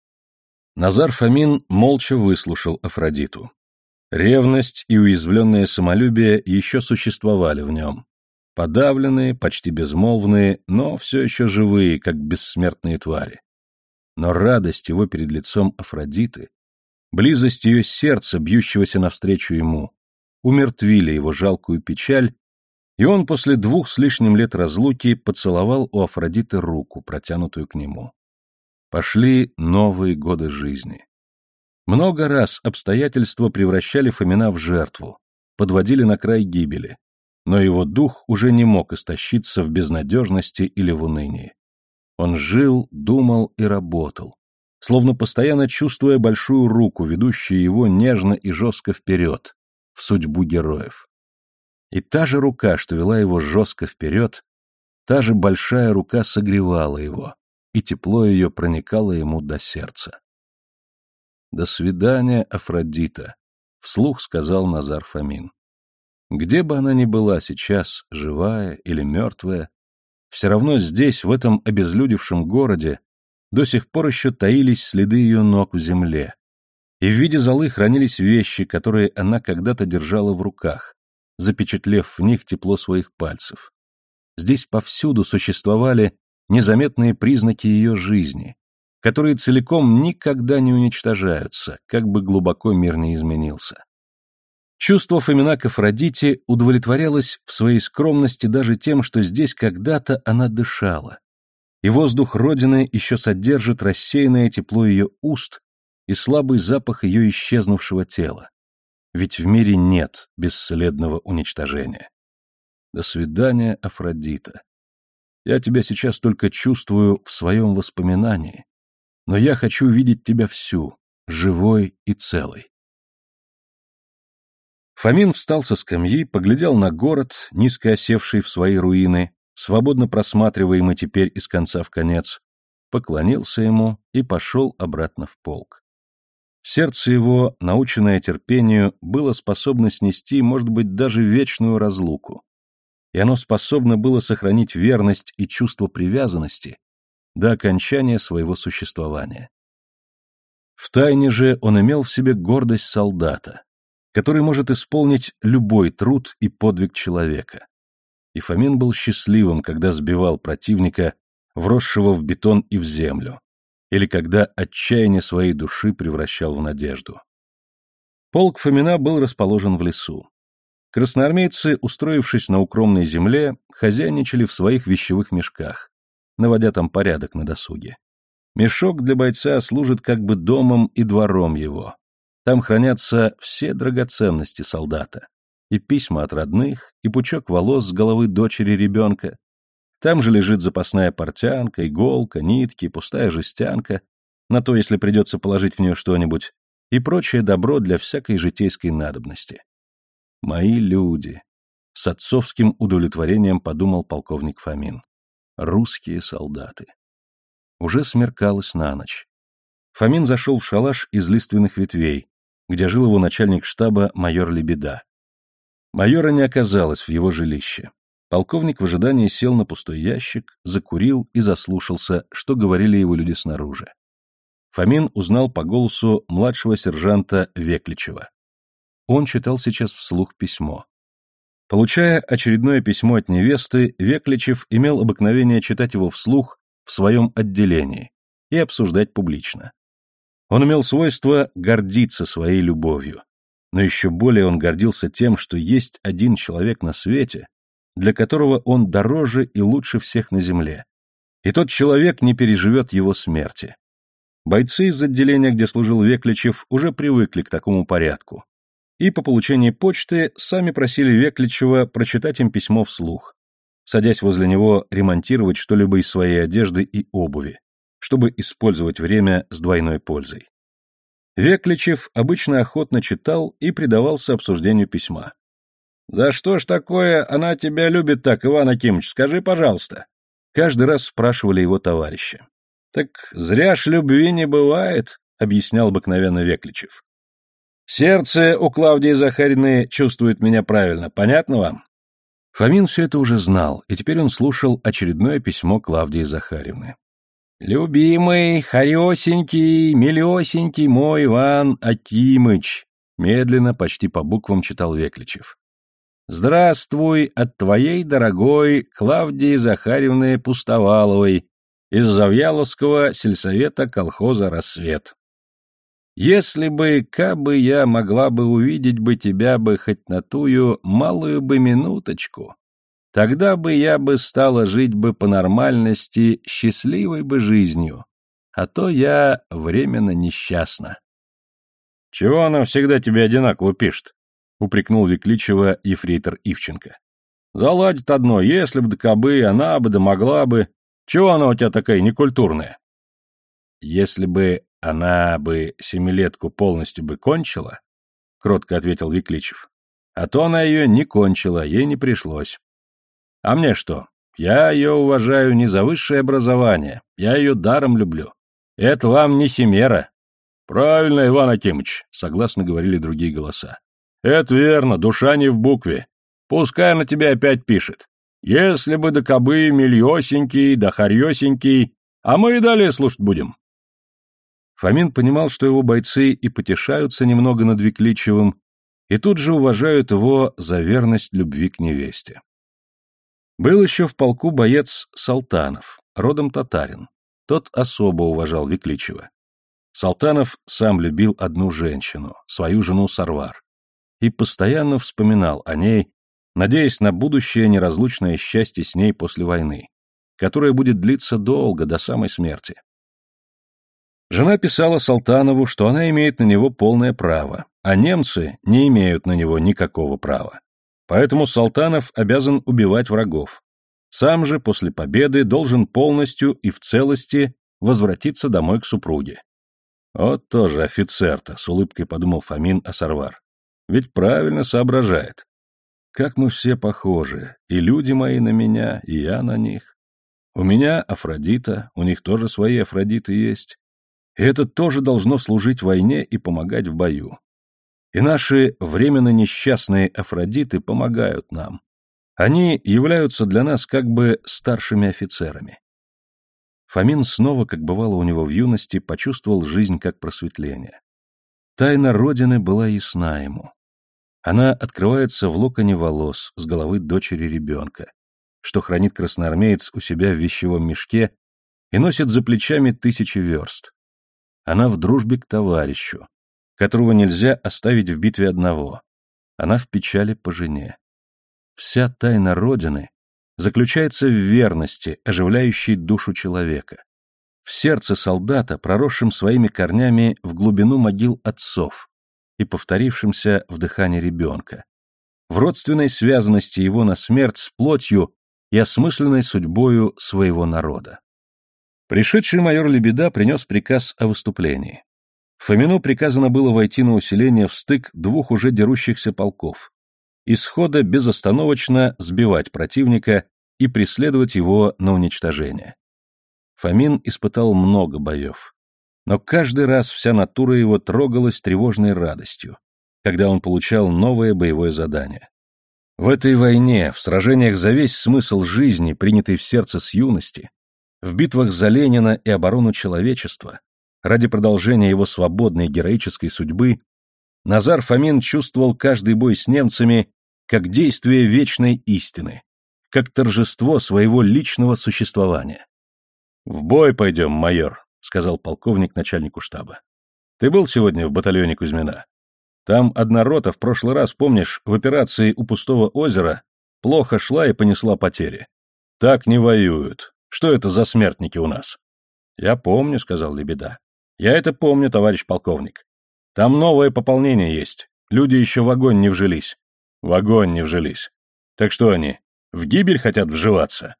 Назар Фомин молча выслушал Афродиту. Ревность и уязвленное самолюбие еще существовали в нем. Подавленные, почти безмолвные, но все еще живые, как бессмертные твари. Но радость его перед лицом Афродиты, близость ее сердца, бьющегося навстречу ему, умертвили его жалкую печаль, и он после двух с лишним лет разлуки поцеловал у Афродиты руку, протянутую к нему. Пошли новые годы жизни. Много раз обстоятельства превращали Фомина в жертву, подводили на край гибели, но его дух уже не мог истощиться в безнадежности или в унынии. Он жил, думал и работал, словно постоянно чувствуя большую руку, ведущую его нежно и жестко вперед, в судьбу героев. И та же рука, что вела его жестко вперед, та же большая рука согревала его, и тепло ее проникало ему до сердца. «До свидания, Афродита», — вслух сказал Назар Фомин. Где бы она ни была сейчас, живая или мертвая, все равно здесь, в этом обезлюдевшем городе, до сих пор еще таились следы ее ног в земле, и в виде золы хранились вещи, которые она когда-то держала в руках, запечатлев в них тепло своих пальцев. Здесь повсюду существовали незаметные признаки ее жизни, которые целиком никогда не уничтожаются, как бы глубоко мир не изменился. Чувство Фомина к Афродите удовлетворялось в своей скромности даже тем, что здесь когда-то она дышала, и воздух родины еще содержит рассеянное тепло ее уст и слабый запах ее исчезнувшего тела. Ведь в мире нет бесследного уничтожения. До свидания, Афродита. Я тебя сейчас только чувствую в своем воспоминании, но я хочу видеть тебя всю, живой и целой. Фомин встал со скамьи, поглядел на город, низко осевший в свои руины, свободно просматриваемый теперь из конца в конец, поклонился ему и пошел обратно в полк. Сердце его, наученное терпению, было способно снести, может быть, даже вечную разлуку, и оно способно было сохранить верность и чувство привязанности до окончания своего существования. Втайне же он имел в себе гордость солдата, который может исполнить любой труд и подвиг человека. И Фомин был счастливым, когда сбивал противника, вросшего в бетон и в землю, или когда отчаяние своей души превращал в надежду. Полк Фомина был расположен в лесу. Красноармейцы, устроившись на укромной земле, хозяйничали в своих вещевых мешках, наводя там порядок на досуге. Мешок для бойца служит как бы домом и двором его. Там хранятся все драгоценности солдата. И письма от родных, и пучок волос с головы дочери ребенка. Там же лежит запасная портянка, иголка, нитки, пустая жестянка, на то, если придется положить в нее что-нибудь, и прочее добро для всякой житейской надобности. Мои люди, с отцовским удовлетворением подумал полковник Фомин. Русские солдаты. Уже смеркалось на ночь. Фомин зашел в шалаш из лиственных ветвей, где жил его начальник штаба майор Лебеда. Майора не оказалось в его жилище. Полковник в ожидании сел на пустой ящик, закурил и заслушался, что говорили его люди снаружи. Фомин узнал по голосу младшего сержанта Векличева. Он читал сейчас вслух письмо. Получая очередное письмо от невесты, Векличев имел обыкновение читать его вслух в своем отделении и обсуждать публично. Он имел свойство гордиться своей любовью, но еще более он гордился тем, что есть один человек на свете, для которого он дороже и лучше всех на земле, и тот человек не переживет его смерти. Бойцы из отделения, где служил Векличев, уже привыкли к такому порядку, и по получении почты сами просили Векличева прочитать им письмо вслух, садясь возле него ремонтировать что-либо из своей одежды и обуви, чтобы использовать время с двойной пользой. Векличев обычно охотно читал и предавался обсуждению письма. «За что ж такое она тебя любит так, Иван Акимыч, скажи, пожалуйста?» Каждый раз спрашивали его товарищи. Так зря ж любви не бывает, объяснял обыкновенно Векличев. Сердце у Клавдии Захарьевны чувствует меня правильно, понятно вам? Фомин все это уже знал, и теперь он слушал очередное письмо Клавдии Захарьевны. «Любимый, хоресенький, милесенький мой Иван Акимыч», медленно, почти по буквам читал Векличев. «Здравствуй от твоей дорогой Клавдии Захарьевны Пустоваловой из Завьяловского сельсовета колхоза «Рассвет». Если бы, кабы я могла бы увидеть бы тебя бы хоть на тую малую бы минуточку, тогда бы я бы стала жить бы по нормальности счастливой бы жизнью, а то я временно несчастна. — Чего она всегда тебе одинаково пишет? — упрекнул Векличева ефрейтор Ивченко. — Заладит одно, если бы да кабы, она бы да могла бы. Чего она у тебя такая некультурная? — Если бы она бы семилетку полностью бы кончила, — кротко ответил Векличев, — а то она ее не кончила, ей не пришлось. А мне что? Я ее уважаю не за высшее образование, я ее даром люблю. Это вам не химера. Правильно, Иван Акимыч, согласно говорили другие голоса. Это верно, душа не в букве. Пускай она тебе опять пишет. Если бы да кабы, мильёсенький, да харьёсенький, а мы и далее слушать будем. Фомин понимал, что его бойцы и потешаются немного над Векличевым, и тут же уважают его за верность любви к невесте. Был еще в полку боец Салтанов, родом татарин. Тот особо уважал Векличева. Салтанов сам любил одну женщину, свою жену Сарвар, и постоянно вспоминал о ней, надеясь на будущее неразлучное счастье с ней после войны, которое будет длиться долго, до самой смерти. Жена писала Салтанову, что она имеет на него полное право, а немцы не имеют на него никакого права. Поэтому Салтанов обязан убивать врагов. Сам же после победы должен полностью и в целости возвратиться домой к супруге. Вот тоже офицер-то, с улыбкой подумал Фомин о Сарвар. Ведь правильно соображает. Как мы все похожи, и люди мои на меня, и я на них. У меня Афродита, у них тоже свои Афродиты есть. И это тоже должно служить войне и помогать в бою. И наши временно несчастные Афродиты помогают нам. Они являются для нас как бы старшими офицерами. Фомин снова, как бывало у него в юности, почувствовал жизнь как просветление. Тайна Родины была ясна ему. Она открывается в локоне волос с головы дочери ребенка, что хранит красноармеец у себя в вещевом мешке и носит за плечами тысячи верст. Она в дружбе к товарищу, которого нельзя оставить в битве одного. Она в печали по жене. Вся тайна Родины заключается в верности, оживляющей душу человека, в сердце солдата, проросшем своими корнями в глубину могил отцов и повторившемся в дыхании ребенка, в родственной связанности его на смерть с плотью и осмысленной судьбою своего народа. Пришедший майор Лебеда принес приказ о выступлении. Фомину приказано было войти на усиление в стык двух уже дерущихся полков, и схода безостановочно сбивать противника и преследовать его на уничтожение. Фомин испытал много боев, но каждый раз вся натура его трогалась тревожной радостью, когда он получал новое боевое задание. В этой войне, в сражениях за весь смысл жизни, принятый в сердце с юности, в битвах за Ленина и оборону человечества, ради продолжения его свободной героической судьбы, Назар Фомин чувствовал каждый бой с немцами как действие вечной истины, как торжество своего личного существования. «В бой пойдем, майор», — сказал полковник начальнику штаба. «Ты был сегодня в батальоне Кузьмина? Там одна рота в прошлый раз, помнишь, в операции у Пустого озера плохо шла и понесла потери. Так не воюют. Что это за смертники у нас?» «Я помню», — сказал Лебеда. «Я это помню, товарищ полковник. Там новое пополнение есть. Люди еще в огонь не вжились». «В огонь не вжились. Так что они, в гибель хотят вживаться?»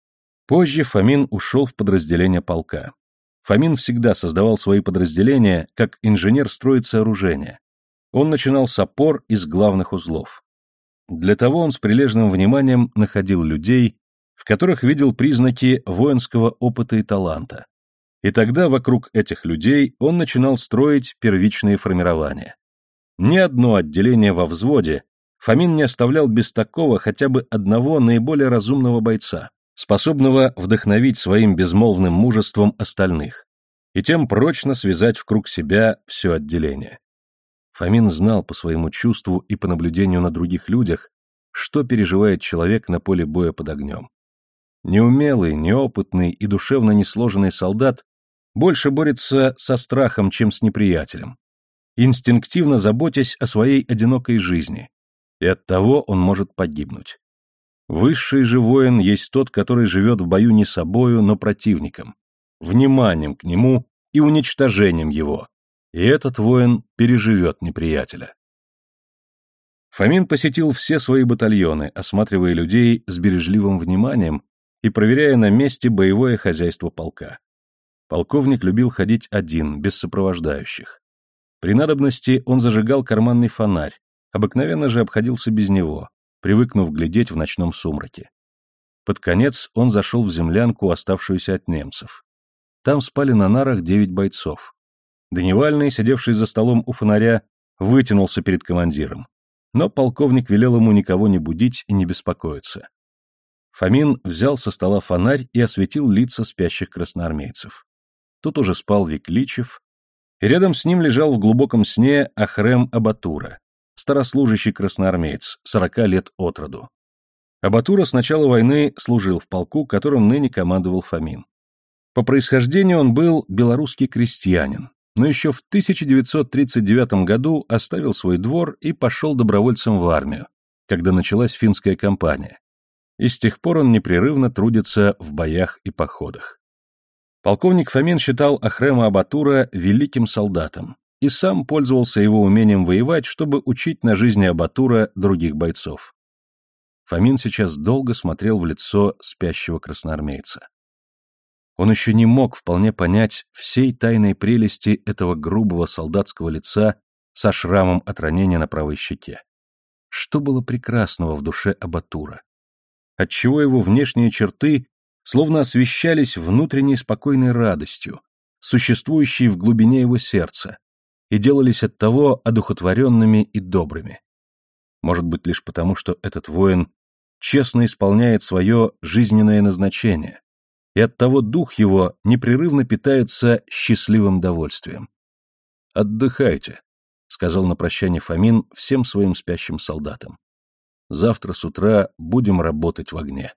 Позже Фомин ушел в подразделение полка. Фомин всегда создавал свои подразделения, как инженер строит сооружения. Он начинал с опор из главных узлов. Для того он с прилежным вниманием находил людей, в которых видел признаки воинского опыта и таланта, И тогда вокруг этих людей он начинал строить первичные формирования. Ни одно отделение во взводе Фомин не оставлял без такого хотя бы одного наиболее разумного бойца, способного вдохновить своим безмолвным мужеством остальных, и тем прочно связать в круг себя все отделение. Фомин знал по своему чувству и по наблюдению на других людях, что переживает человек на поле боя под огнем. Неумелый, неопытный и душевно несложенный солдат больше борется со страхом, чем с неприятелем, инстинктивно заботясь о своей одинокой жизни, и оттого он может погибнуть. Высший же воин есть тот, который живет в бою не собою, но противником, вниманием к нему и уничтожением его, и этот воин переживет неприятеля. Фомин посетил все свои батальоны, осматривая людей с бережливым вниманием и проверяя на месте боевое хозяйство полка. Полковник любил ходить один, без сопровождающих. При надобности он зажигал карманный фонарь, обыкновенно же обходился без него, привыкнув глядеть в ночном сумраке. Под конец он зашел в землянку, оставшуюся от немцев. Там спали на нарах девять бойцов. Дневальный, сидевший за столом у фонаря, вытянулся перед командиром. Но полковник велел ему никого не будить и не беспокоиться. Фомин взял со стола фонарь и осветил лица спящих красноармейцев. Тут уже спал Викличев, и рядом с ним лежал в глубоком сне Ахрем Абатура, старослужащий красноармеец, сорока лет от роду. Абатура с начала войны служил в полку, которым ныне командовал Фомин. По происхождению он был белорусский крестьянин, но еще в тысяча девятьсот тридцать девятом году оставил свой двор и пошел добровольцем в армию, когда началась финская кампания, и с тех пор он непрерывно трудится в боях и походах. Полковник Фомин считал Ахрема Абатура великим солдатом и сам пользовался его умением воевать, чтобы учить на жизни Абатура других бойцов. Фомин сейчас долго смотрел в лицо спящего красноармейца. Он еще не мог вполне понять всей тайной прелести этого грубого солдатского лица со шрамом от ранения на правой щеке. Что было прекрасного в душе Абатура? Отчего его внешние черты словно освещались внутренней спокойной радостью, существующей в глубине его сердца, и делались оттого одухотворенными и добрыми. Может быть, лишь потому, что этот воин честно исполняет свое жизненное назначение, и оттого дух его непрерывно питается счастливым довольствием. «Отдыхайте», — сказал на прощание Фомин всем своим спящим солдатам. «Завтра с утра будем работать в огне».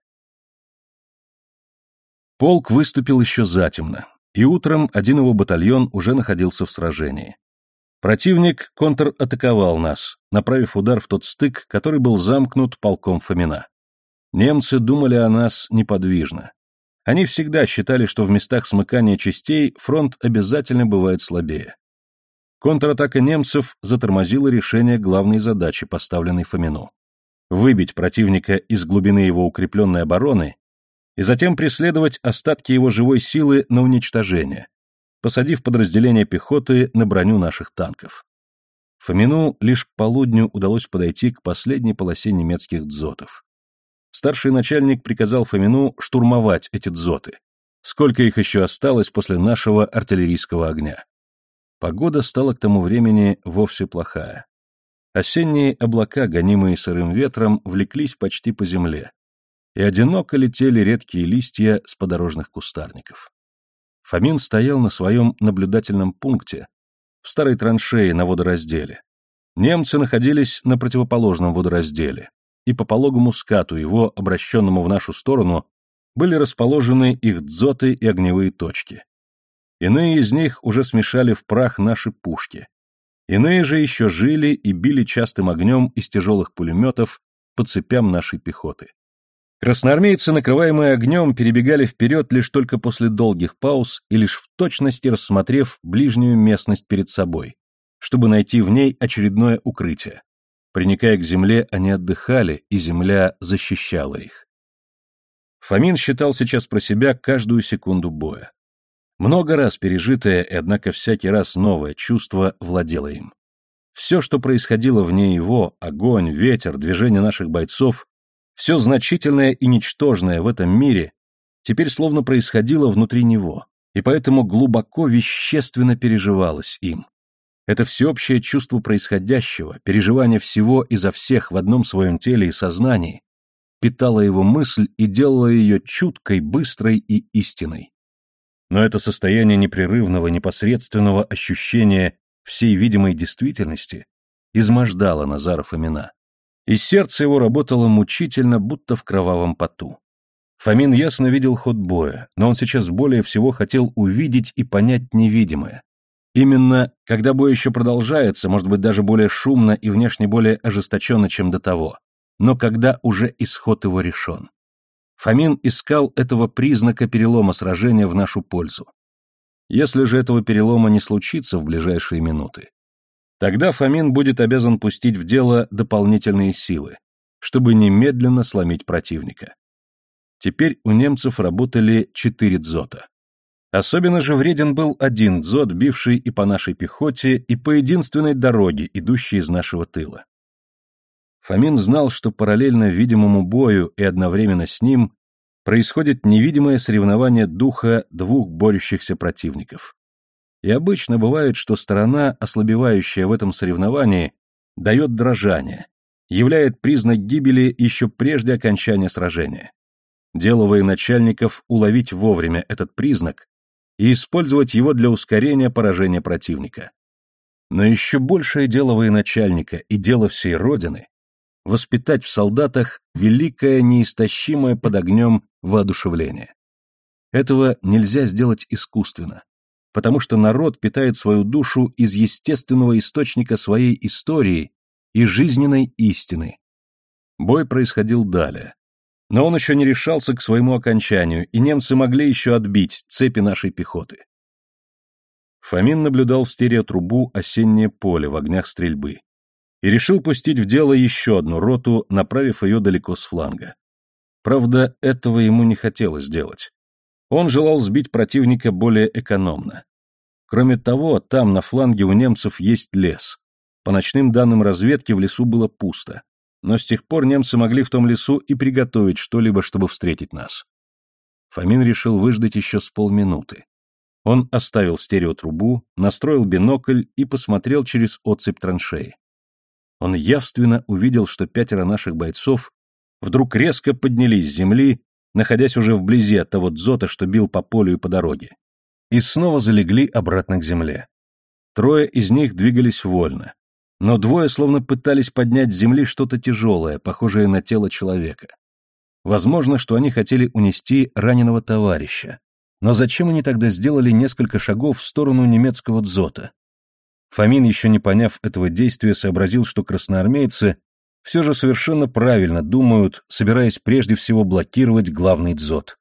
Полк выступил еще затемно, и утром один его батальон уже находился в сражении. Противник контратаковал нас, направив удар в тот стык, который был замкнут полком Фомина. Немцы думали о нас неподвижно. Они всегда считали, что в местах смыкания частей фронт обязательно бывает слабее. Контратака немцев затормозила решение главной задачи, поставленной Фомину. Выбить противника из глубины его укрепленной обороны и затем преследовать остатки его живой силы на уничтожение, посадив подразделения пехоты на броню наших танков. Фомину лишь к полудню удалось подойти к последней полосе немецких дзотов. Старший начальник приказал Фомину штурмовать эти дзоты. Сколько их еще осталось после нашего артиллерийского огня? Погода стала к тому времени вовсе плохая. Осенние облака, гонимые сырым ветром, влеклись почти по земле, и одиноко летели редкие листья с подорожных кустарников. Фомин стоял на своем наблюдательном пункте, в старой траншее на водоразделе. Немцы находились на противоположном водоразделе, и по пологому скату его, обращенному в нашу сторону, были расположены их дзоты и огневые точки. Иные из них уже смешали в прах наши пушки. Иные же еще жили и били частым огнем из тяжелых пулеметов по цепям нашей пехоты. Красноармейцы, накрываемые огнем, перебегали вперед лишь только после долгих пауз и лишь в точности рассмотрев ближнюю местность перед собой, чтобы найти в ней очередное укрытие. Приникая к земле, они отдыхали, и земля защищала их. Фомин считал сейчас про себя каждую секунду боя. Много раз пережитое и, однако, всякий раз новое чувство владело им. Все, что происходило вне его, огонь, ветер, движение наших бойцов, все значительное и ничтожное в этом мире теперь словно происходило внутри него, и поэтому глубоко вещественно переживалось им. Это всеобщее чувство происходящего, переживание всего и за всех в одном своем теле и сознании, питало его мысль и делало ее чуткой, быстрой и истинной. Но это состояние непрерывного, непосредственного ощущения всей видимой действительности измождало Назара Фомина. И сердце его работало мучительно, будто в кровавом поту. Фомин ясно видел ход боя, но он сейчас более всего хотел увидеть и понять невидимое. Именно, когда бой еще продолжается, может быть, даже более шумно и внешне более ожесточенно, чем до того, но когда уже исход его решен. Фомин искал этого признака перелома сражения в нашу пользу. Если же этого перелома не случится в ближайшие минуты, тогда Фомин будет обязан пустить в дело дополнительные силы, чтобы немедленно сломить противника. Теперь у немцев работали четыре дзота. Особенно же вреден был один дзот, бивший и по нашей пехоте, и по единственной дороге, идущей из нашего тыла. Фомин знал, что параллельно видимому бою и одновременно с ним происходит невидимое соревнование духа двух борющихся противников. И обычно бывает, что сторона, ослабевающая в этом соревновании, дает дрожание, являет признак гибели еще прежде окончания сражения. Дело военачальников уловить вовремя этот признак и использовать его для ускорения поражения противника. Но еще большее дело военачальника и дело всей Родины — воспитать в солдатах великое неистощимое под огнем воодушевление. Этого нельзя сделать искусственно, потому что народ питает свою душу из естественного источника своей истории и жизненной истины. Бой происходил далее. Но он еще не решался к своему окончанию, и немцы могли еще отбить цепи нашей пехоты. Фомин наблюдал в стереотрубу осеннее поле в огнях стрельбы и решил пустить в дело еще одну роту, направив ее далеко с фланга. Правда, этого ему не хотелось делать. Он желал сбить противника более экономно. Кроме того, там, на фланге, у немцев есть лес. По ночным данным разведки, в лесу было пусто. Но с тех пор немцы могли в том лесу и приготовить что-либо, чтобы встретить нас. Фомин решил выждать еще с полминуты. Он оставил стереотрубу, настроил бинокль и посмотрел через отцепь траншеи. Он явственно увидел, что пятеро наших бойцов вдруг резко поднялись с земли, находясь уже вблизи от того дзота, что бил по полю и по дороге, и снова залегли обратно к земле. Трое из них двигались вольно, но двое словно пытались поднять с земли что-то тяжелое, похожее на тело человека. Возможно, что они хотели унести раненого товарища, но зачем они тогда сделали несколько шагов в сторону немецкого дзота? Фомин, еще не поняв этого действия, сообразил, что красноармейцы все же совершенно правильно думают, собираясь прежде всего блокировать главный дзот.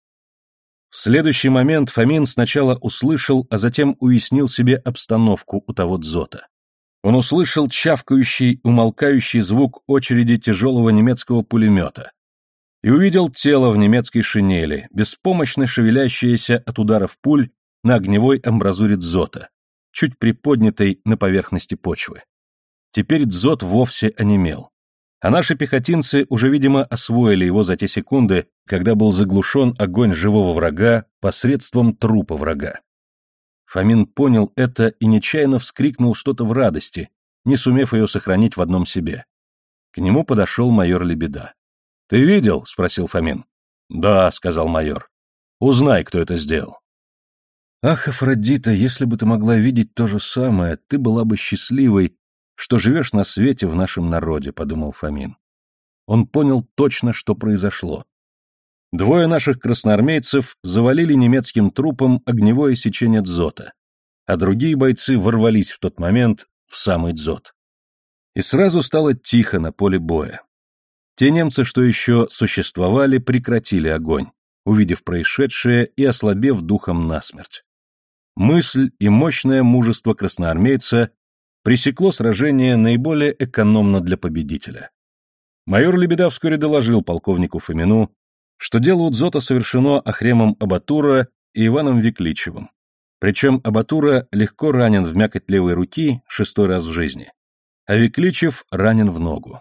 В следующий момент Фомин сначала услышал, а затем уяснил себе обстановку у того дзота. Он услышал чавкающий, умолкающий звук очереди тяжелого немецкого пулемета и увидел тело в немецкой шинели, беспомощно шевелящееся от ударов пуль на огневой амбразуре дзота, чуть приподнятой на поверхности почвы. Теперь дзот вовсе онемел. А наши пехотинцы уже, видимо, освоили его за те секунды, когда был заглушен огонь живого врага посредством трупа врага. Фомин понял это и нечаянно вскрикнул что-то в радости, не сумев ее сохранить в одном себе. К нему подошел майор Лебеда. — Ты видел? — спросил Фомин. — Да, — сказал майор. — Узнай, кто это сделал. — Ах, Афродита, если бы ты могла видеть то же самое, ты была бы счастливой, что живешь на свете в нашем народе, — подумал Фомин. Он понял точно, что произошло. Двое наших красноармейцев завалили немецким трупом огневое сечение дзота, а другие бойцы ворвались в тот момент в самый дзот. И сразу стало тихо на поле боя. Те немцы, что еще существовали, прекратили огонь, увидев происшедшее и ослабев духом насмерть. Мысль и мощное мужество красноармейца пресекло сражение наиболее экономно для победителя. Майор Лебеда вскоре доложил полковнику Фомину, что дело у дзота совершено Ахремом Абатура и Иваном Викличевым. Причем Абатура легко ранен в мякоть левой руки шестой раз в жизни, а Викличев ранен в ногу.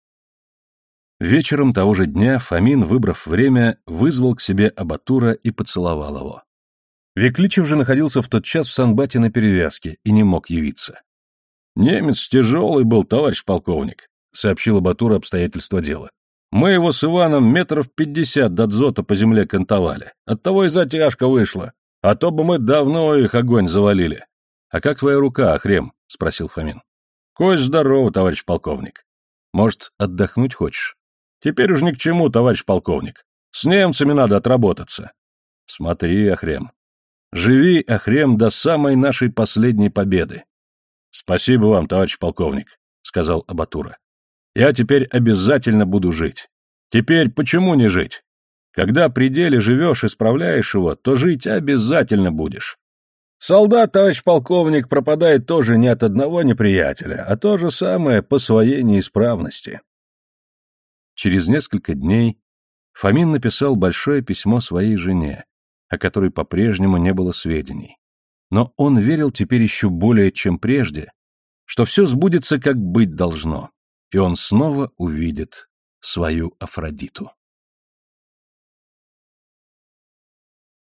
Вечером того же дня Фомин, выбрав время, вызвал к себе Абатура и поцеловал его. Викличев же находился в тот час в Санбате на перевязке и не мог явиться. «Немец тяжелый был, товарищ полковник», — сообщила Батура обстоятельства дела. «Мы его с Иваном метров пятьдесят до дзота по земле кантовали. Оттого и затяжка вышла. А то бы мы давно их огонь завалили». «А как твоя рука, Ахрем?» — спросил Фомин. «Кость здорова, товарищ полковник. Может, отдохнуть хочешь?» «Теперь уж ни к чему, товарищ полковник. С немцами надо отработаться». «Смотри, Ахрем. Живи, Ахрем, до самой нашей последней победы». «Спасибо вам, товарищ полковник», — сказал Абатура. «Я теперь обязательно буду жить. Теперь почему не жить? Когда при деле живешь и справляешь его, то жить обязательно будешь. Солдат, товарищ полковник, пропадает тоже не от одного неприятеля, а то же самое по своей неисправности». Через несколько дней Фомин написал большое письмо своей жене, о которой по-прежнему не было сведений. Но он верил теперь еще более, чем прежде, что все сбудется, как быть должно, и он снова увидит свою Афродиту.